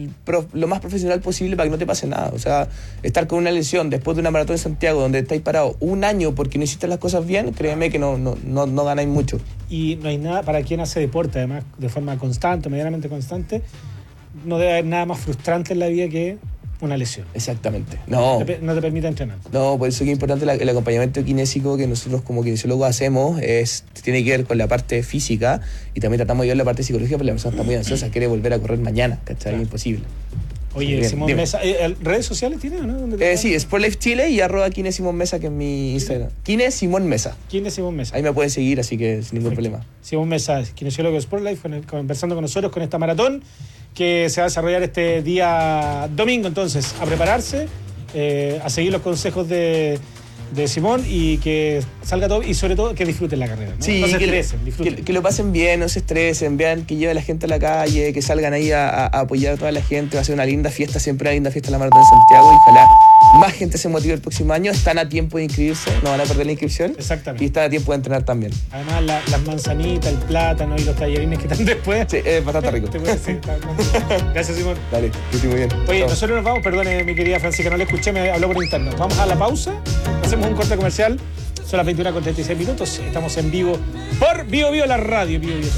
lo más profesional posible para que no te pase nada. O sea, estar con una lesión después de una maratón de Santiago donde estáis parados un año porque no hiciste las cosas bien, créeme que no, no, no, no ganáis mucho. Y no hay nada, para quien hace deporte además de forma constante, medianamente constante, no debe haber nada más frustrante en la vida que una lesión. Exactamente. No. No te, no te permite entrenar. No, por eso que es importante la, el acompañamiento kinésico que nosotros como kinesiólogos hacemos, es, tiene que ver con la parte física y también tratamos de ver la parte psicológica porque la persona está muy ansiosa, quiere volver a correr mañana, ¿cachai? Claro. Imposible. Oye, bien, Simón dime. Mesa, ¿eh, ¿redes sociales tiene o no? Eh, sí, Sportlife Chile y arroba Kine Simón Mesa, que es mi Instagram. Kine Simón Mesa. Kine Simón Mesa. Ahí me pueden seguir, así que sin ningún Perfecto. problema. Simón Mesa, kinesiólogo de Sportlife, conversando con nosotros con esta maratón que se va a desarrollar este día domingo. Entonces, a prepararse, eh, a seguir los consejos de, de Simón y que salga todo y sobre todo que disfruten la carrera, ¿no? Sí, no se que, estresen, disfruten. Que, que lo pasen bien, no se estresen, vean que lleve a la gente a la calle, que salgan ahí a, a apoyar a toda la gente. Va a ser una linda fiesta, siempre una linda fiesta en la Maratón de Santiago y ojalá más gente se motive el próximo año. Están a tiempo de inscribirse, no van a perder la inscripción. Exactamente. Y están a tiempo de entrenar también. Además, la, las manzanitas, el plátano y los tallarines que están después. Sí, es bastante rico. Sí, gracias, Simón. Dale, que estoy muy bien. Oye, Chao. Nosotros nos vamos, perdone mi querida Francisca, no le escuché, me habló por interno. Vamos a la pausa, hacemos un corte comercial. Son las veintiuna con treinta y seis minutos. Estamos en vivo por Bio Bio, la radio. Bio Bio.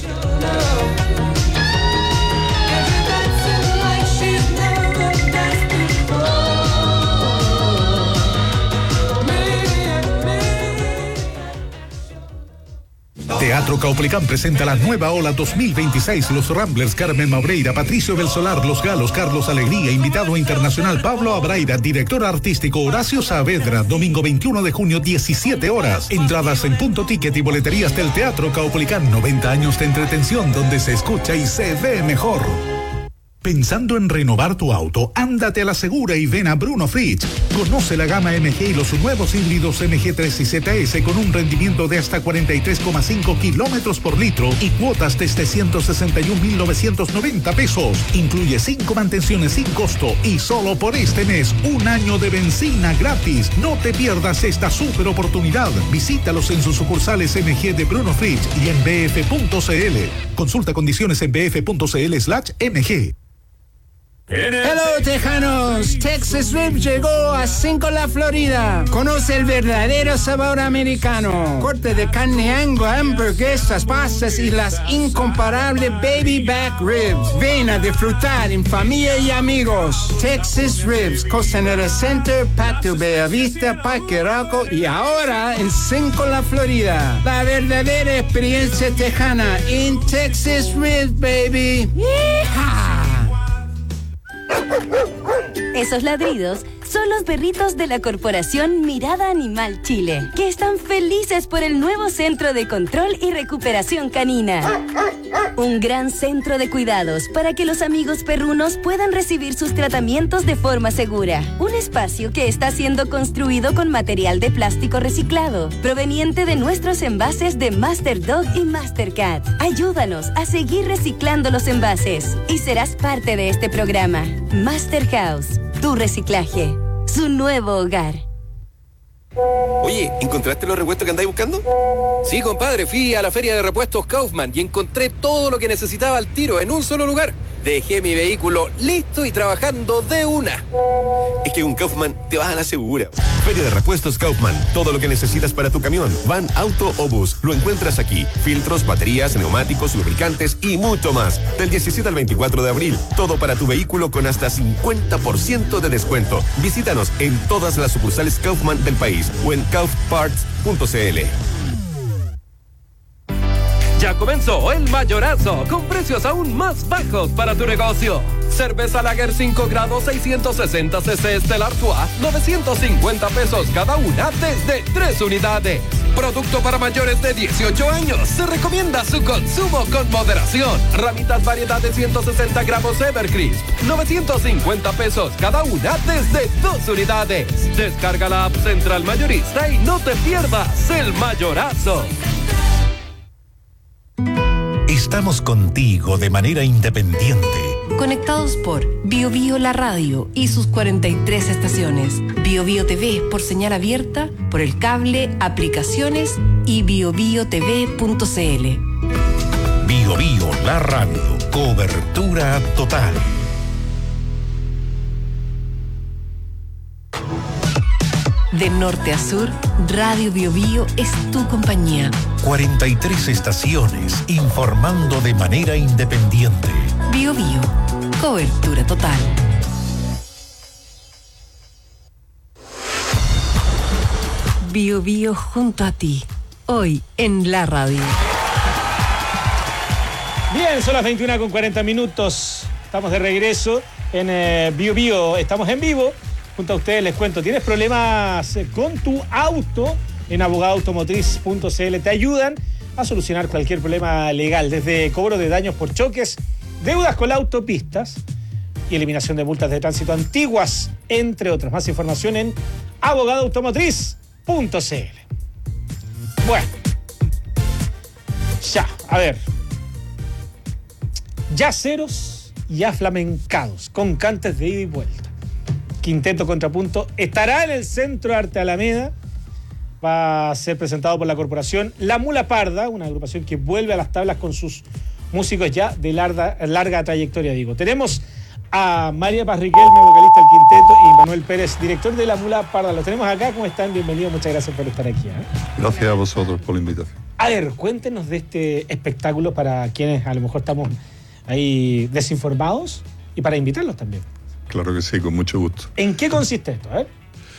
¿Te Teatro Caupolicán presenta la nueva ola dos mil veintiséis. Los Ramblers, Carmen Maureira, Patricio Belsolar, Los Galos, Carlos Alegría, invitado internacional Pablo Abraira, director artístico Horacio Saavedra, domingo veintiuno de junio, diecisiete horas. Entradas en Punto Ticket y boleterías del Teatro Caupolicán. noventa años de entretención donde se escucha y se ve mejor. ¿Pensando en renovar tu auto? Ándate a la segura y ven a Bruno Fritz. Conoce la gama M G y los nuevos híbridos M G tres y Z S con un rendimiento de hasta cuarenta y tres coma cinco kilómetros por litro y cuotas desde ciento sesenta y un mil novecientos noventa pesos. Incluye cinco mantenciones sin costo y solo por este mes un año de benzina gratis. No te pierdas esta super oportunidad. Visítalos en sus sucursales M G de Bruno Fritz y en b f punto c l. Consulta condiciones en b f punto c l slash m g. Hello Tejanos, Texas Rib llegó a Cinco La Florida. Conoce el verdadero sabor americano. Corte de carne Angus, hamburguesas, pastas y las incomparables baby back ribs. Ven a disfrutar en familia y amigos. Texas Ribs, Costanera Center, Patio Bellavista, Parque Arauco y ahora en Cinco La Florida. La verdadera experiencia tejana en Texas Ribs, baby. ¡Yeehaw! Esos ladridos son los perritos de la Corporación Mirada Animal Chile, que están felices por el nuevo Centro de Control y Recuperación Canina. Un gran centro de cuidados para que los amigos perrunos puedan recibir sus tratamientos de forma segura. Un espacio que está siendo construido con material de plástico reciclado, proveniente de nuestros envases de Master Dog y Master Cat. Ayúdanos a seguir reciclando los envases y serás parte de este programa. Master House, tu reciclaje, su nuevo hogar. Oye, ¿encontraste los repuestos que andáis buscando? Sí, compadre, fui a la feria de repuestos Kaufman y encontré todo lo que necesitaba al tiro en un solo lugar. Dejé mi vehículo listo y trabajando de una. Es que con Kaufman te vas a la segura. Feria de repuestos Kaufman. Todo lo que necesitas para tu camión, van, auto o bus, lo encuentras aquí. Filtros, baterías, neumáticos, lubricantes y mucho más. Del diecisiete al veinticuatro de abril. Todo para tu vehículo con hasta cincuenta por ciento de descuento. Visítanos en todas las sucursales Kaufman del país o en kaufparts punto c l. Ya comenzó el mayorazo con precios aún más bajos para tu negocio. Cerveza Lager cinco grados seiscientos sesenta centilitros Stella Artois, novecientos cincuenta pesos cada una desde tres unidades. Producto para mayores de dieciocho años. Se recomienda su consumo con moderación. Ramitas variedad de ciento sesenta gramos Evercrisp, novecientos cincuenta pesos cada una desde dos unidades. Descarga la app Central Mayorista y no te pierdas el mayorazo. Estamos contigo de manera independiente. Conectados por Bio Bio La Radio y sus cuarenta y tres estaciones. Bio Bio T V por señal abierta, por el cable, aplicaciones y bio bio t v punto c l. Bio Bio La Radio. Cobertura total. De norte a sur, Radio Bio Bio es tu compañía. cuarenta y tres estaciones informando de manera independiente. Bio Bio, cobertura total. Bio Bio junto a ti, hoy en la radio. Bien, son las veintiuna con cuarenta minutos. Estamos de regreso en eh, Bio Bio. Estamos en vivo. Junto a ustedes les cuento, ¿tienes problemas con tu auto? En abogado automotriz punto c l te ayudan a solucionar cualquier problema legal, desde cobro de daños por choques, deudas con autopistas y eliminación de multas de tránsito antiguas, entre otros. Más información en abogado automotriz punto c l. Bueno, ya, a ver. Yaceros y aflamencados, con cantes de ida y vuelta. Quinteto Contrapunto estará en el Centro Arte Alameda. Va a ser presentado por la corporación La Mula Parda, una agrupación que vuelve a las tablas con sus músicos ya de larga, larga trayectoria, digo. Tenemos a María Paz Riquelme, vocalista del quinteto, y Manuel Pérez, director de La Mula Parda. Los tenemos acá. ¿Cómo están? Bienvenidos. Muchas gracias por estar aquí, ¿eh? Gracias a vosotros por la invitación. A ver, cuéntenos de este espectáculo para quienes a lo mejor estamos ahí desinformados y para invitarlos también. Claro que sí, con mucho gusto. ¿En qué consiste esto? A ver.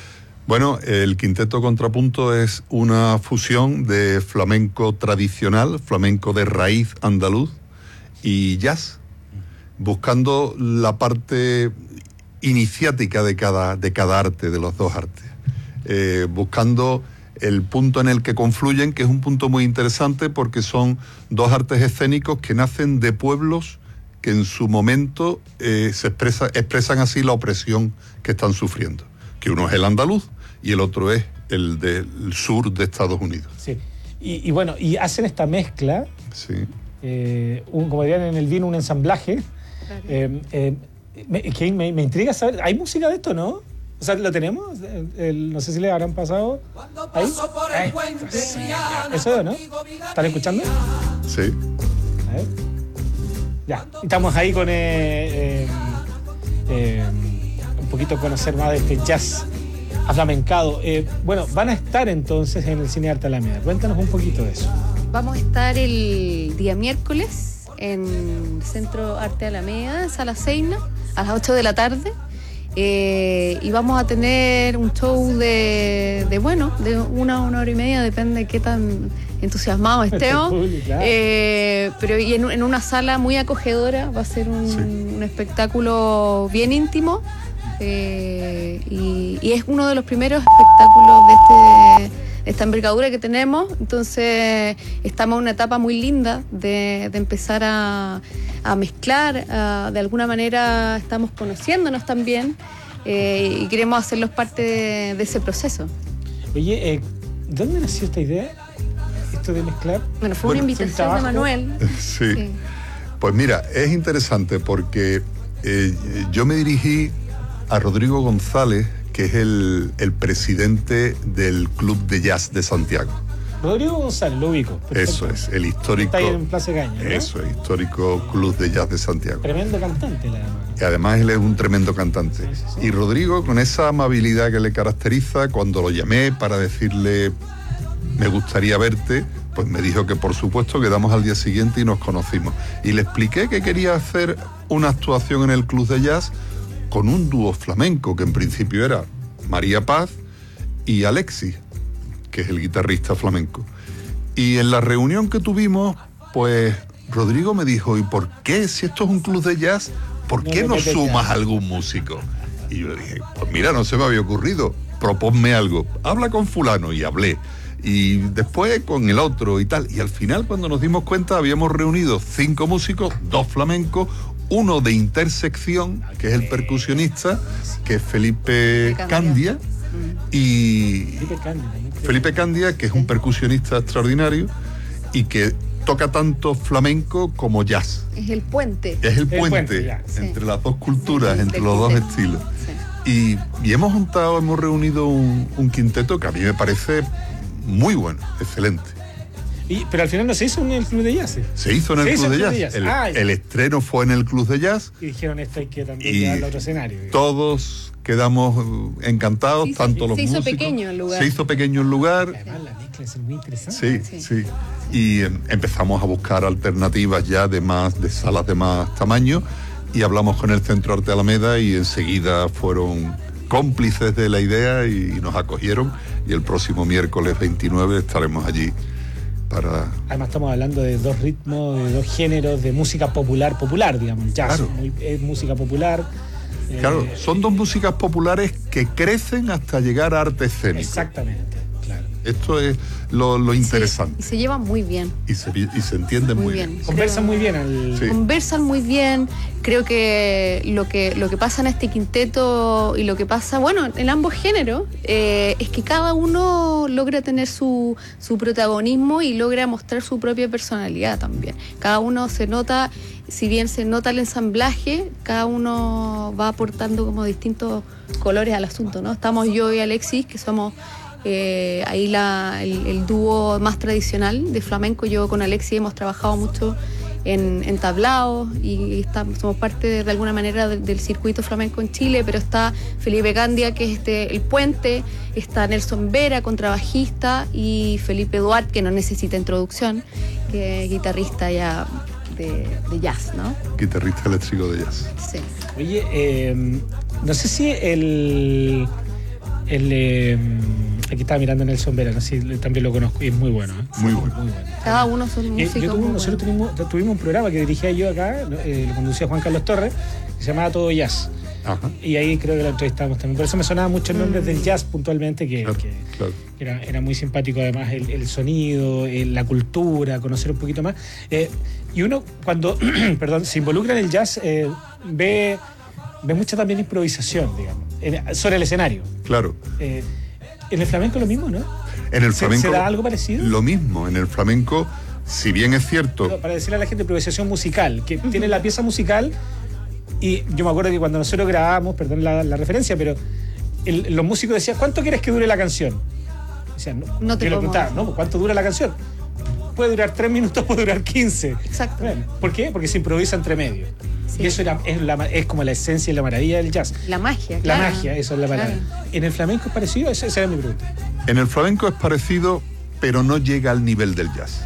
Bueno, el quinteto contrapunto es una fusión de flamenco tradicional, flamenco de raíz andaluz y jazz, buscando la parte iniciática de cada, de cada arte, de los dos artes, eh, buscando el punto en el que confluyen, que es un punto muy interesante porque son dos artes escénicos que nacen de pueblos que en su momento eh, se expresa, expresan así la opresión que están sufriendo, que uno es el andaluz y el otro es el del sur de Estados Unidos. Sí, y, y bueno, y hacen esta mezcla, sí. eh, un, como dirían en el vino, un ensamblaje, claro. eh, eh, me, que me, me intriga saber, ¿hay música de esto, no? O sea, ¿lo tenemos? El, el, no sé si le habrán pasado. ¿Ahí? Ahí. Sí. ¿Eso no? ¿Están escuchando? Sí. A ver. Ya, estamos ahí con eh, eh, eh, un poquito conocer más de este jazz aflamencado. Eh, bueno, van a estar entonces en el Cine Arte Alameda. Cuéntanos un poquito de eso. Vamos a estar el día miércoles en Centro Arte Alameda, Sala Seina, a las ocho de la tarde. Eh, y vamos a tener un show de, de bueno, de una a una hora y media, depende de qué tan entusiasmados estemos. eh, pero y en, en una sala muy acogedora, va a ser un, sí. un espectáculo bien íntimo. Eh, y, y es uno de los primeros espectáculos de, este, de esta envergadura que tenemos, entonces estamos en una etapa muy linda de, de empezar a, a mezclar, a, de alguna manera estamos conociéndonos también eh, y queremos hacerlos parte de, de ese proceso. Oye, eh, ¿dónde nació esta idea? Esto de mezclar. Bueno, fue bueno, una invitación de Manuel. Sí. sí. Pues mira, es interesante porque eh, yo me dirigí a Rodrigo González, que es el, el presidente del Club de Jazz de Santiago. Rodrigo González, lo ubico. Perfecto. Eso es, el histórico... Está ahí en Plaza Gaña, ¿no? Eso es, histórico Club de Jazz de Santiago. Tremendo cantante, la verdad. Y además él es un tremendo cantante. Sí, sí, sí. Y Rodrigo, con esa amabilidad que le caracteriza, cuando lo llamé para decirle me gustaría verte, pues me dijo que por supuesto quedamos al día siguiente y nos conocimos. Y le expliqué que quería hacer una actuación en el Club de Jazz con un dúo flamenco, que en principio era María Paz y Alexis, que es el guitarrista flamenco. Y en la reunión que tuvimos, pues Rodrigo me dijo, ¿y por qué, si esto es un club de jazz, por qué no sumas algún músico? Y yo le dije, pues mira, no se me había ocurrido, proponme algo, habla con fulano, y hablé. Y después con el otro y tal. Y al final, cuando nos dimos cuenta, habíamos reunido cinco músicos, dos flamencos, uno de intersección, que es el percusionista, que es Felipe Candia, y Felipe Candia, Felipe Candia, que es un percusionista extraordinario y que toca tanto flamenco como jazz. Es el puente. Es el puente, el puente entre sí. las dos culturas, sí, entre los dos quinteto. estilos. Sí. Y, y hemos juntado, hemos reunido un, un quinteto que a mí me parece muy bueno, excelente. Y, pero al final no se hizo en el Club de Jazz. Se hizo en el, se Club, hizo de Club Jazz. de Jazz. El, ah, el estreno fue en el Club de Jazz. Y dijeron esto hay que también y llevarlo a otro escenario. Digamos. Todos quedamos encantados, Sí, tanto se, los se hizo músicos. pequeño el lugar. Se hizo pequeño el lugar. Además la mezcla es muy interesante. Sí, sí. sí. Y eh, empezamos a buscar alternativas ya de más, de salas de más tamaño, y hablamos con el Centro Arte Alameda y enseguida fueron cómplices de la idea y, y nos acogieron, y el próximo miércoles veintinueve estaremos allí para... Además estamos hablando de dos ritmos, de dos géneros de música popular, popular, digamos. Jazz Claro. muy, es música popular. Claro, eh, son dos músicas populares que crecen hasta llegar a arte escénico. Exactamente, claro. Esto es lo, lo interesante. Y se llevan muy bien. Y se, y se entienden muy, Muy bien. bien. Conversan muy bien. Al... Sí. Conversan muy bien. Creo que lo que lo que pasa en este quinteto y lo que pasa, bueno, en ambos géneros, eh, es que cada uno logra tener su, su protagonismo y logra mostrar su propia personalidad también. Cada uno se nota, si bien se nota el ensamblaje, cada uno va aportando como distintos colores al asunto, ¿no? Estamos yo y Alexis, que somos... Eh, ahí la, el, el dúo más tradicional de flamenco. Yo con Alexis hemos trabajado mucho en, en tablaos y estamos, somos parte de, de alguna manera de, del circuito flamenco en Chile, pero está Felipe Candia, que es este, el puente, está Nelson Vera, contrabajista, y Felipe Duarte, que no necesita introducción, que es guitarrista ya de, de jazz, ¿no? Guitarrista eléctrico de jazz. Sí. Oye, eh, no sé si el... El, eh, aquí estaba mirando Nelson Vera, ¿no? Sí, también lo conozco y es muy bueno. ¿eh? Muy bueno. Muy bueno. Cada uno son Eh, músicos. yo tuve- muy nosotros buenos. tuvimos, tuvimos un programa que dirigía yo acá, eh, lo conducía Juan Carlos Torres, que se llamaba Todo Jazz. Ajá. Y ahí creo que lo entrevistamos también. Por eso me sonaban muchos nombres del jazz puntualmente, que, Claro, que claro. era, era muy simpático además el, el sonido, el- la cultura, conocer un poquito más. Eh, y uno cuando perdón, se involucra en el jazz eh, ve, ve mucha también improvisación, digamos, en- sobre el escenario. Claro. Eh, en el flamenco lo mismo, ¿no? En el ¿Se- flamenco. ¿Se da algo parecido? Lo mismo. En el flamenco, si bien es cierto. Para decirle a la gente, improvisación musical, que tiene la pieza musical. Y yo me acuerdo que cuando nosotros grabábamos, perdón la, la referencia, pero el- los músicos decían, ¿cuánto quieres que dure la canción? Decían, no, No te yo le podemos preguntaba, ¿no? ¿Cuánto dura la canción? Puede durar tres minutos, puede durar quince. Exacto. Bueno, ¿por qué? Porque se improvisa entre medio. Sí. Y eso era, es, la- es como la esencia y la maravilla del jazz. La magia, La claro. magia, eso es la palabra. Claro. ¿En el flamenco es parecido? Esa, esa era mi pregunta. En el flamenco es parecido, pero no llega al nivel del jazz.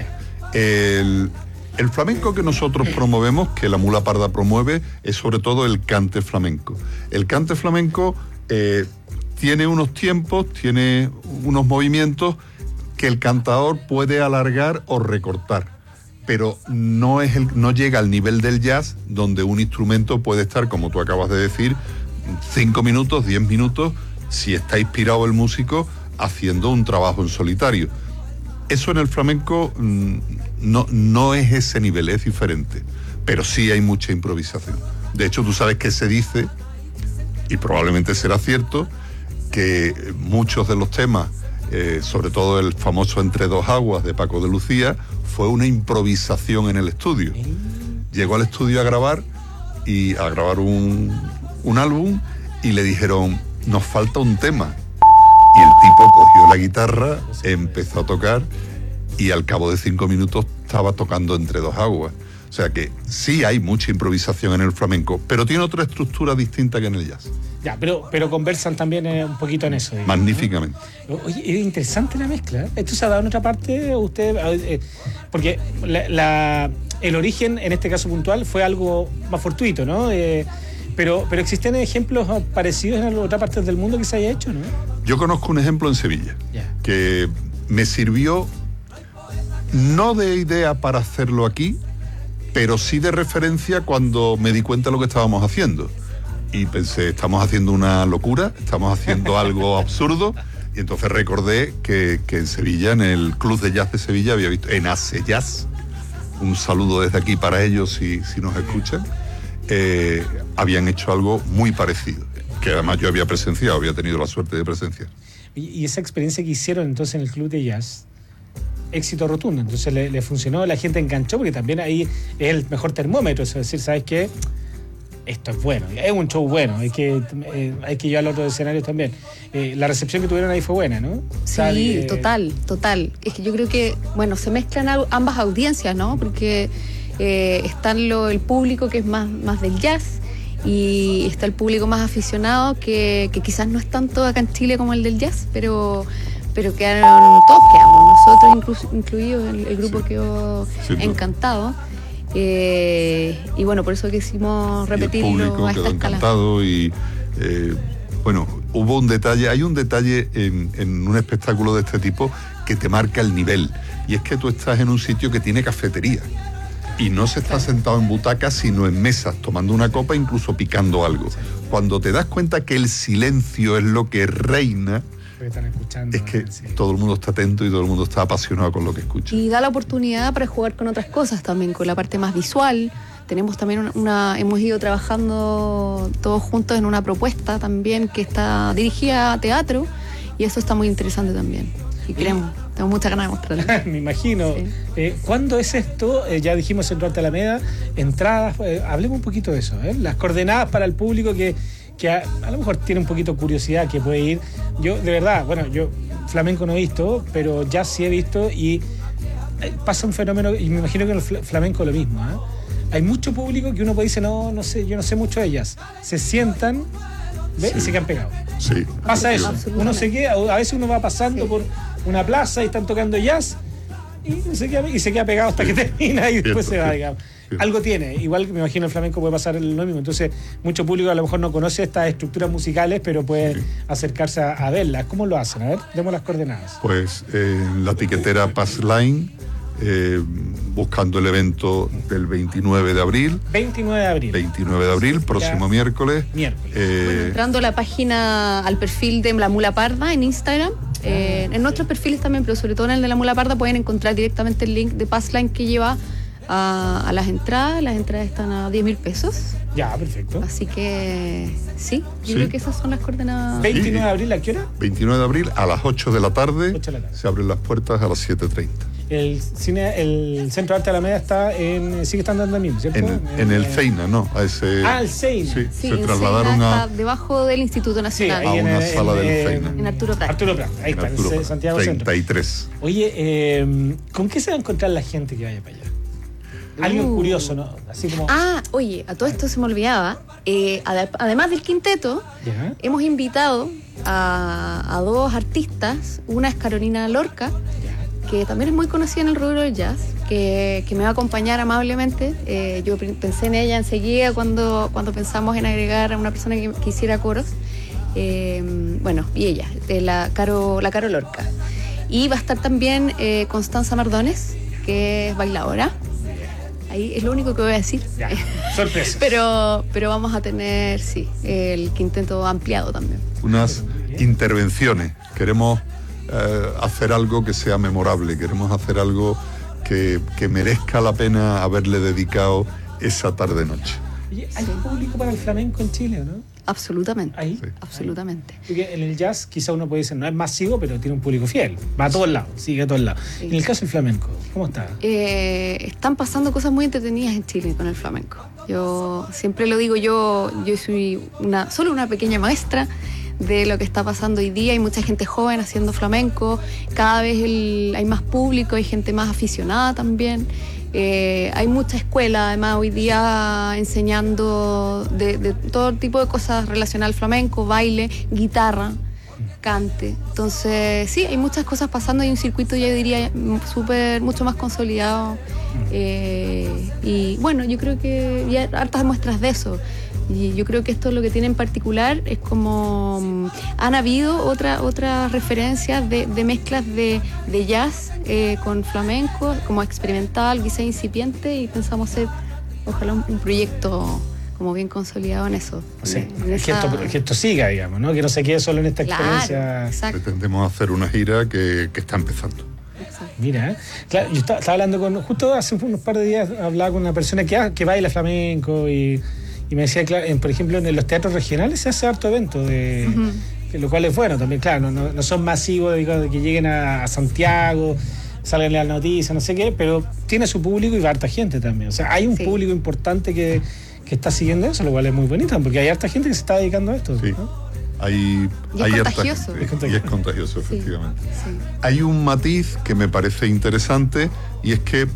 El, el flamenco que nosotros promovemos, que la Mula Parda promueve, es sobre todo el cante flamenco. El cante flamenco eh, tiene unos tiempos, tiene unos movimientos que el cantador puede alargar o recortar, pero no, es el, no llega al nivel del jazz, donde un instrumento puede estar, como tú acabas de decir, cinco minutos, diez minutos, si está inspirado el músico haciendo un trabajo en solitario. Eso en el flamenco mm, no, no es ese nivel, es diferente, pero sí hay mucha improvisación. De hecho, tú sabes que se dice, y probablemente será cierto, que muchos de los temas, eh, sobre todo el famoso Entre dos aguas de Paco de Lucía, fue una improvisación en el estudio. Llegó al estudio a grabar y a grabar un, un álbum y le dijeron, nos falta un tema. Y el tipo cogió la guitarra, empezó a tocar y al cabo de cinco minutos estaba tocando Entre dos aguas. O sea que sí hay mucha improvisación en el flamenco, pero tiene otra estructura distinta que en el jazz. Ya, pero, pero conversan también eh, un poquito en eso. digamos, ¿no? Magníficamente. Oye, es interesante la mezcla. ¿eh? ¿Esto se ha dado en otra parte? Usted, eh, porque la, la- el origen, en este caso puntual, fue algo más fortuito, ¿no? Eh, pero, pero existen ejemplos parecidos en otras partes del mundo que se haya hecho, ¿no? Yo conozco un ejemplo en Sevilla, Ya. que me sirvió no de idea para hacerlo aquí, pero sí de referencia cuando me di cuenta de lo que estábamos haciendo. Y pensé, estamos haciendo una locura, estamos haciendo algo absurdo. Y entonces recordé que, que en Sevilla, en el Club de Jazz de Sevilla, había visto, en Ace Jazz, un saludo desde aquí para ellos si, si nos escuchan, eh, habían hecho algo muy parecido, que además yo había presenciado, había tenido la suerte de presenciar. Y, y esa experiencia que hicieron entonces en el club de jazz, éxito rotundo. Entonces le, le funcionó, la gente enganchó, porque también ahí es el mejor termómetro. Es decir, ¿sabes qué? Esto es bueno, es un show bueno, hay que, eh, hay que llevarlo a otros escenarios también. Eh, la recepción que tuvieron ahí fue buena, ¿no? Sí, eh, total, total. Es que yo creo que, bueno, se mezclan au- ambas audiencias, ¿no? Porque eh, están lo, el público que es más, más del jazz y está el público más aficionado que, que quizás no es tanto acá en Chile como el del jazz, pero pero quedaron, todos quedamos, nosotros inclu- incluidos, el, el grupo quedó Sí, tú. encantado. Eh, y bueno, por eso quisimos Y el repetirlo público a esta quedó escala. encantado y eh, bueno, hubo un detalle, hay un detalle en, en un espectáculo de este tipo que te marca el nivel, y es que tú estás en un sitio que tiene cafetería y no se está sentado en butacas sino en mesas tomando una copa, incluso picando algo. Cuando te das cuenta que el silencio es lo que reina, porque están escuchando. es que todo el mundo está atento y todo el mundo está apasionado con lo que escucha. Y da la oportunidad para jugar con otras cosas también, con la parte más visual. Tenemos también una, una- hemos ido trabajando todos juntos en una propuesta también que está dirigida a teatro, y eso está muy interesante también. Y queremos, tengo muchas ganas de mostrarlo. Me imagino. Eh, ¿Cuándo es esto? Eh, ya dijimos en Duarte Alameda, entradas, eh, hablemos un poquito de eso, ¿eh? Las coordenadas para el público que, que a, a lo mejor tiene un poquito de curiosidad, que puede ir. Yo, de verdad, bueno, yo flamenco no he visto, pero ya sí he visto, y eh, pasa un fenómeno, y me imagino que en el fl- flamenco lo mismo, ¿eh? Hay mucho público que uno puede decir, no, no sé, yo no sé mucho de ellas. Se sientan, ¿ve? Sí. Y se quedan pegados. Sí. Pasa eso. Absolutamente. Uno se queda, a veces uno va pasando por una plaza y están tocando jazz y se queda, y se queda pegado hasta que termina y después se va, digamos. algo tiene. Igual que me imagino el flamenco puede pasar lo mismo. Entonces, mucho público a lo mejor no conoce estas estructuras musicales, pero puede sí. acercarse a, a verlas. ¿Cómo lo hacen? A ver, demos las coordenadas. Pues eh, en la tiquetera Passline, eh, buscando el evento del veintinueve de abril. veintinueve de abril. veintinueve de abril, próximo ya. miércoles. Miércoles. Eh, bueno, entrando a la página, al perfil de La Mula Parda en Instagram. Eh, en nuestros perfiles también, pero sobre todo en el de La Mula Parda pueden encontrar directamente el link de Passline que lleva a, a las entradas. Las entradas están a diez mil pesos. Ya, perfecto. Así que sí, yo sí. creo que esas son las coordenadas. ¿veintinueve de abril a qué hora? veintinueve de abril a las ocho de la tarde. ocho de la tarde. Se abren las puertas a las siete treinta. El cine, el Centro de Arte de Alameda está en, sigue estando en el mismo, ¿cierto? En, en, en el Ceina, ¿no? A ese, ah, el Ceina. Sí, sí, se trasladaron a... está debajo del Instituto Nacional. Sí, a una en, sala en, del en, Ceina. En Arturo Prat. Arturo Prat, ahí en está, Arturo en Prat, Santiago treinta y tres. Centro. Oye, eh, ¿con qué se va a encontrar la gente que vaya para allá? Algo Uh. curioso, ¿no? Así como... Ah, oye, a todo esto se me olvidaba. Eh, ad- además del quinteto, ¿Ya? hemos invitado a, a dos artistas. Una es Carolina Lorca, que también es muy conocida en el rubro del jazz, que, que me va a acompañar amablemente. Eh, yo pensé en ella enseguida cuando, cuando pensamos en agregar a una persona que, que hiciera coros. Eh, bueno, y ella, eh, la, Caro, la Caro Lorca. Y va a estar también eh, Constanza Mardones, que es bailadora. Ahí es lo único que voy a decir. Ya, sorpresa. pero, pero vamos a tener, sí, el quinteto ampliado también. Unas intervenciones. Queremos eh, hacer algo que sea memorable. Queremos hacer algo que, que merezca la pena haberle dedicado esa tarde-noche. Oye, ¿hay público para el flamenco en Chile o no? Absolutamente. Ahí. Sí. Absolutamente. Porque en el jazz quizá uno puede decir, no es masivo, pero tiene un público fiel. Va a todos lados, sigue a todos lados. Sí. En el caso del flamenco, ¿cómo está? Eh, están pasando cosas muy entretenidas en Chile con el flamenco. Yo siempre lo digo, yo, yo soy una, solo una pequeña maestra de lo que está pasando hoy día. Hay mucha gente joven haciendo flamenco, cada vez el, hay más público, hay gente más aficionada también. Eh, hay mucha escuela además hoy día enseñando de, de todo tipo de cosas relacionadas al flamenco, baile, guitarra, cante. Entonces sí, hay muchas cosas pasando, hay un circuito, yo diría, súper, mucho más consolidado. Eh, y bueno, yo creo que hay hartas muestras de eso. Y yo creo que esto lo que tiene en particular es como um, han habido otra, otras referencias de, de mezclas de, de jazz eh, con flamenco, como experimental, quizá incipiente, y pensamos hacer ojalá un, un proyecto como bien consolidado en eso. Sí, en es que, esa... esto, que esto siga, digamos, ¿no? Que no se quede solo en esta Claro, experiencia. exacto. Pretendemos hacer una gira que, que está empezando. Mira, ¿eh? Claro, yo estaba, estaba hablando con, justo hace unos par de días hablaba con una persona que, que baila flamenco y, y me decía, claro, en, por ejemplo, en los teatros regionales se hace harto evento, de, uh-huh. que, lo cual es bueno también, claro, no, no son masivos, digamos, de que lleguen a, a Santiago, salgan a la noticia, no sé qué, pero tiene su público y va harta gente también. O sea, hay un sí. público importante que, que está siguiendo eso, lo cual es muy bonito, porque hay harta gente que se está dedicando a esto. Sí. ¿no? Hay, y, hay es harta contagioso. gente, y es contagioso, efectivamente. Sí, sí. Hay un matiz que me parece interesante y es que eh,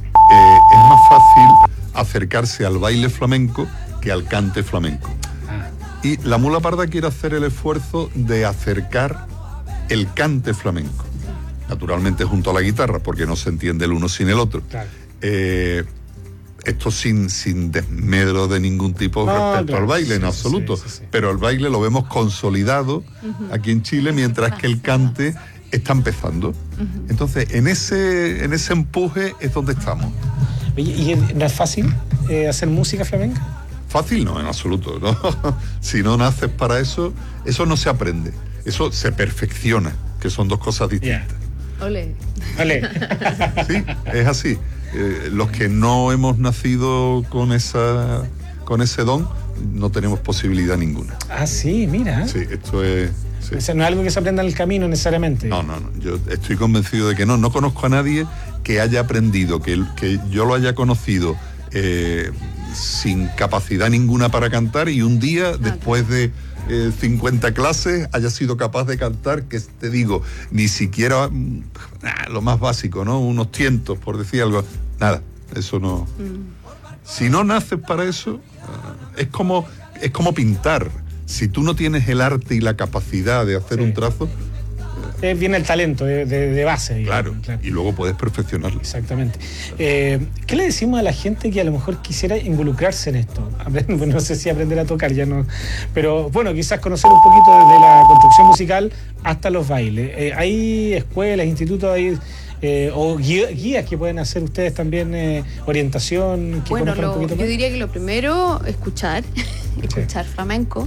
es más fácil acercarse al baile flamenco que al cante flamenco. Ah. Y la Mula Parda quiere hacer el esfuerzo de acercar el cante flamenco. Naturalmente junto a la guitarra, porque no se entiende el uno sin el otro. Claro. Eh, Esto sin, sin desmedro de ningún tipo no, respecto claro, al baile, sí, en absoluto. Sí, sí, sí. Pero el baile lo vemos consolidado uh-huh. aquí en Chile, mientras que el cante está empezando. Uh-huh. Entonces, en ese, en ese empuje es donde estamos. Oye, ¿y no es fácil eh, hacer música flamenca? Fácil no, en absoluto, ¿no? Si no naces para eso, eso no se aprende. Eso se perfecciona, que son dos cosas distintas. Yeah. Ole. Ole. Sí, es así. Eh, los que no hemos nacido con esa con ese don no tenemos posibilidad ninguna. Ah, sí, mira. Sí, esto es... Sí. O sea, no es algo que se aprenda en el camino necesariamente. No, no, no. Yo estoy convencido de que no. No conozco a nadie que haya aprendido, que, que yo lo haya conocido eh, sin capacidad ninguna para cantar y un día, ah, después de eh, cincuenta clases, haya sido capaz de cantar, que te digo, ni siquiera nah, lo más básico, ¿no? Unos tientos, por decir algo. Nada, eso no... Mm. Si no naces para eso, uh, es como, es como pintar. Si tú no tienes el arte y la capacidad de hacer sí. un trazo, eh, viene el talento de, de, de base. Claro, digamos, claro, y luego puedes perfeccionarlo. Exactamente. Eh, ¿Qué le decimos a la gente que a lo mejor quisiera involucrarse en esto? Bueno, no sé si aprender a tocar, ya no. Pero bueno, quizás conocer un poquito desde la construcción musical hasta los bailes. Eh, hay escuelas, institutos, hay, eh, o guía, guías que pueden hacer ustedes también, eh, orientación. Que bueno, lo, un poquito yo más. diría que lo primero, escuchar, escuchar sí. flamenco.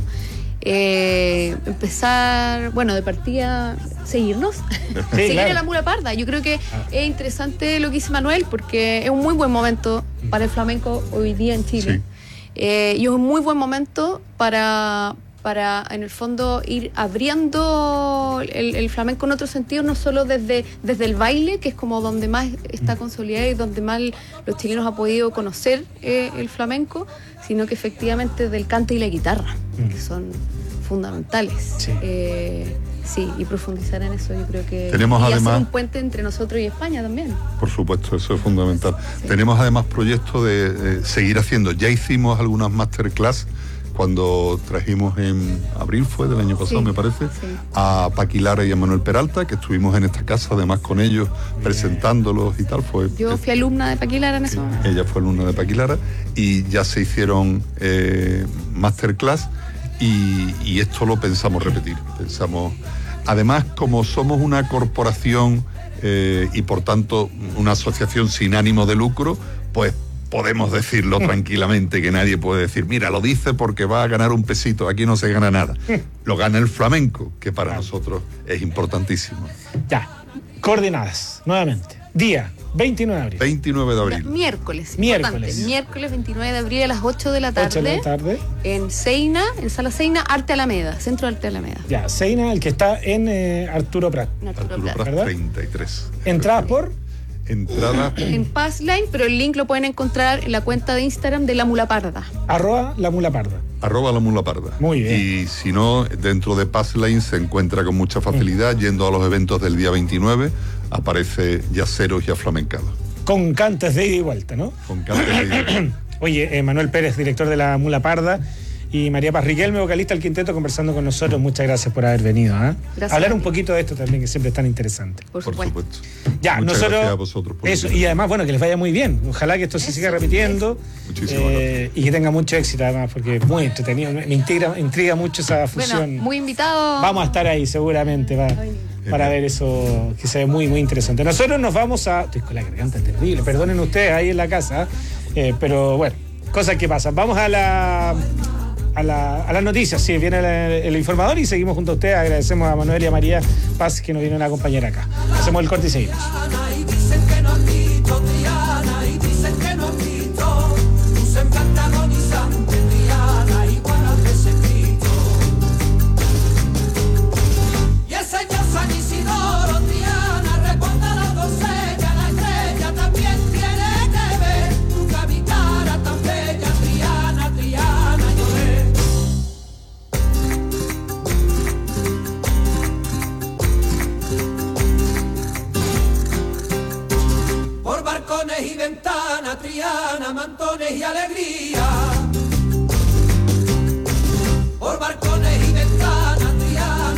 Eh, empezar, bueno, de partida, seguirnos, sí, seguir claro. a la Mula Parda. Yo creo que ah. es interesante lo que dice Manuel, porque es un muy buen momento para el flamenco hoy día en Chile. Sí. Eh, y es un muy buen momento para, para, en el fondo, ir abriendo el, el flamenco en otro sentido, no solo desde, desde el baile, que es como donde más está consolidado y donde más los chilenos han podido conocer eh, el flamenco, sino que efectivamente del cante y la guitarra, mm. que son fundamentales. Sí. Eh, sí, y profundizar en eso, yo creo que... Tenemos y además, hacer un puente entre nosotros y España también. Por supuesto, eso es fundamental. Sí. Tenemos además proyectos de, de seguir haciendo. Ya hicimos algunas masterclass cuando trajimos en abril, fue del año pasado, sí, me parece, sí. a Paqui Lara y a Manuel Peralta, que estuvimos en esta casa, además con ellos, yeah. presentándolos y tal. Fue, Yo fui alumna de Paqui Lara en ese momento. Ella fue alumna de Paqui Lara y ya se hicieron eh, masterclass y, y esto lo pensamos repetir. Pensamos, además, como somos una corporación eh, y por tanto una asociación sin ánimo de lucro, pues podemos decirlo tranquilamente, que nadie puede decir, mira, lo dice porque va a ganar un pesito, aquí no se gana nada. Lo gana el flamenco, que para nosotros es importantísimo. Ya, coordenadas, nuevamente. Día, veintinueve de abril. veintinueve de abril. Miércoles. Miércoles. Miércoles veintinueve de abril a las ocho de la tarde. ocho de la tarde. En Seina, en Sala Seina, Arte Alameda, Centro Arte Alameda. Ya, Seina, el que está en eh, Arturo Prat. En Arturo, Arturo Prat, Prat treinta y tres. Entradas por... Entrada en Passline, pero el link lo pueden encontrar en la cuenta de Instagram de La Mula Parda. Arroba La Mula Parda. Arroba La Mula Parda. Muy bien. Y si no, dentro de Passline se encuentra con mucha facilidad, mm. yendo a los eventos del día veintinueve, aparece Yaceros y Aflamencados. Con cantes de ida y vuelta, ¿no? Con cantes de ida y vuelta. Oye, eh, Manuel Pérez, director de La Mula Parda, y María Paz Riquelme, vocalista del quinteto, conversando con nosotros. Muchas gracias por haber venido. ¿eh? Hablar un poquito de esto también, que siempre es tan interesante. Por supuesto. Por supuesto. Ya, Muchas nosotros. Gracias a vosotros por eso, y además, bueno, que les vaya muy bien. Ojalá que esto se siga repitiendo. Muchísimas eh, gracias. Y que tenga mucho éxito, además, porque es muy entretenido. Me intriga, intriga mucho esa fusión. Bueno, muy invitado. Vamos a estar ahí, seguramente, va, para ver eso, que se ve muy, muy interesante. Nosotros nos vamos a. Estoy con la garganta terrible, perdonen ustedes ahí en la casa, eh, pero bueno, cosas que pasan. Vamos a la. A, la, a las noticias, sí, viene el, el informador y seguimos junto a ustedes. Agradecemos a Manuel y a María Paz que nos vienen a acompañar acá. Hacemos el corte y seguimos. Y ventana, Triana, mantones y alegría.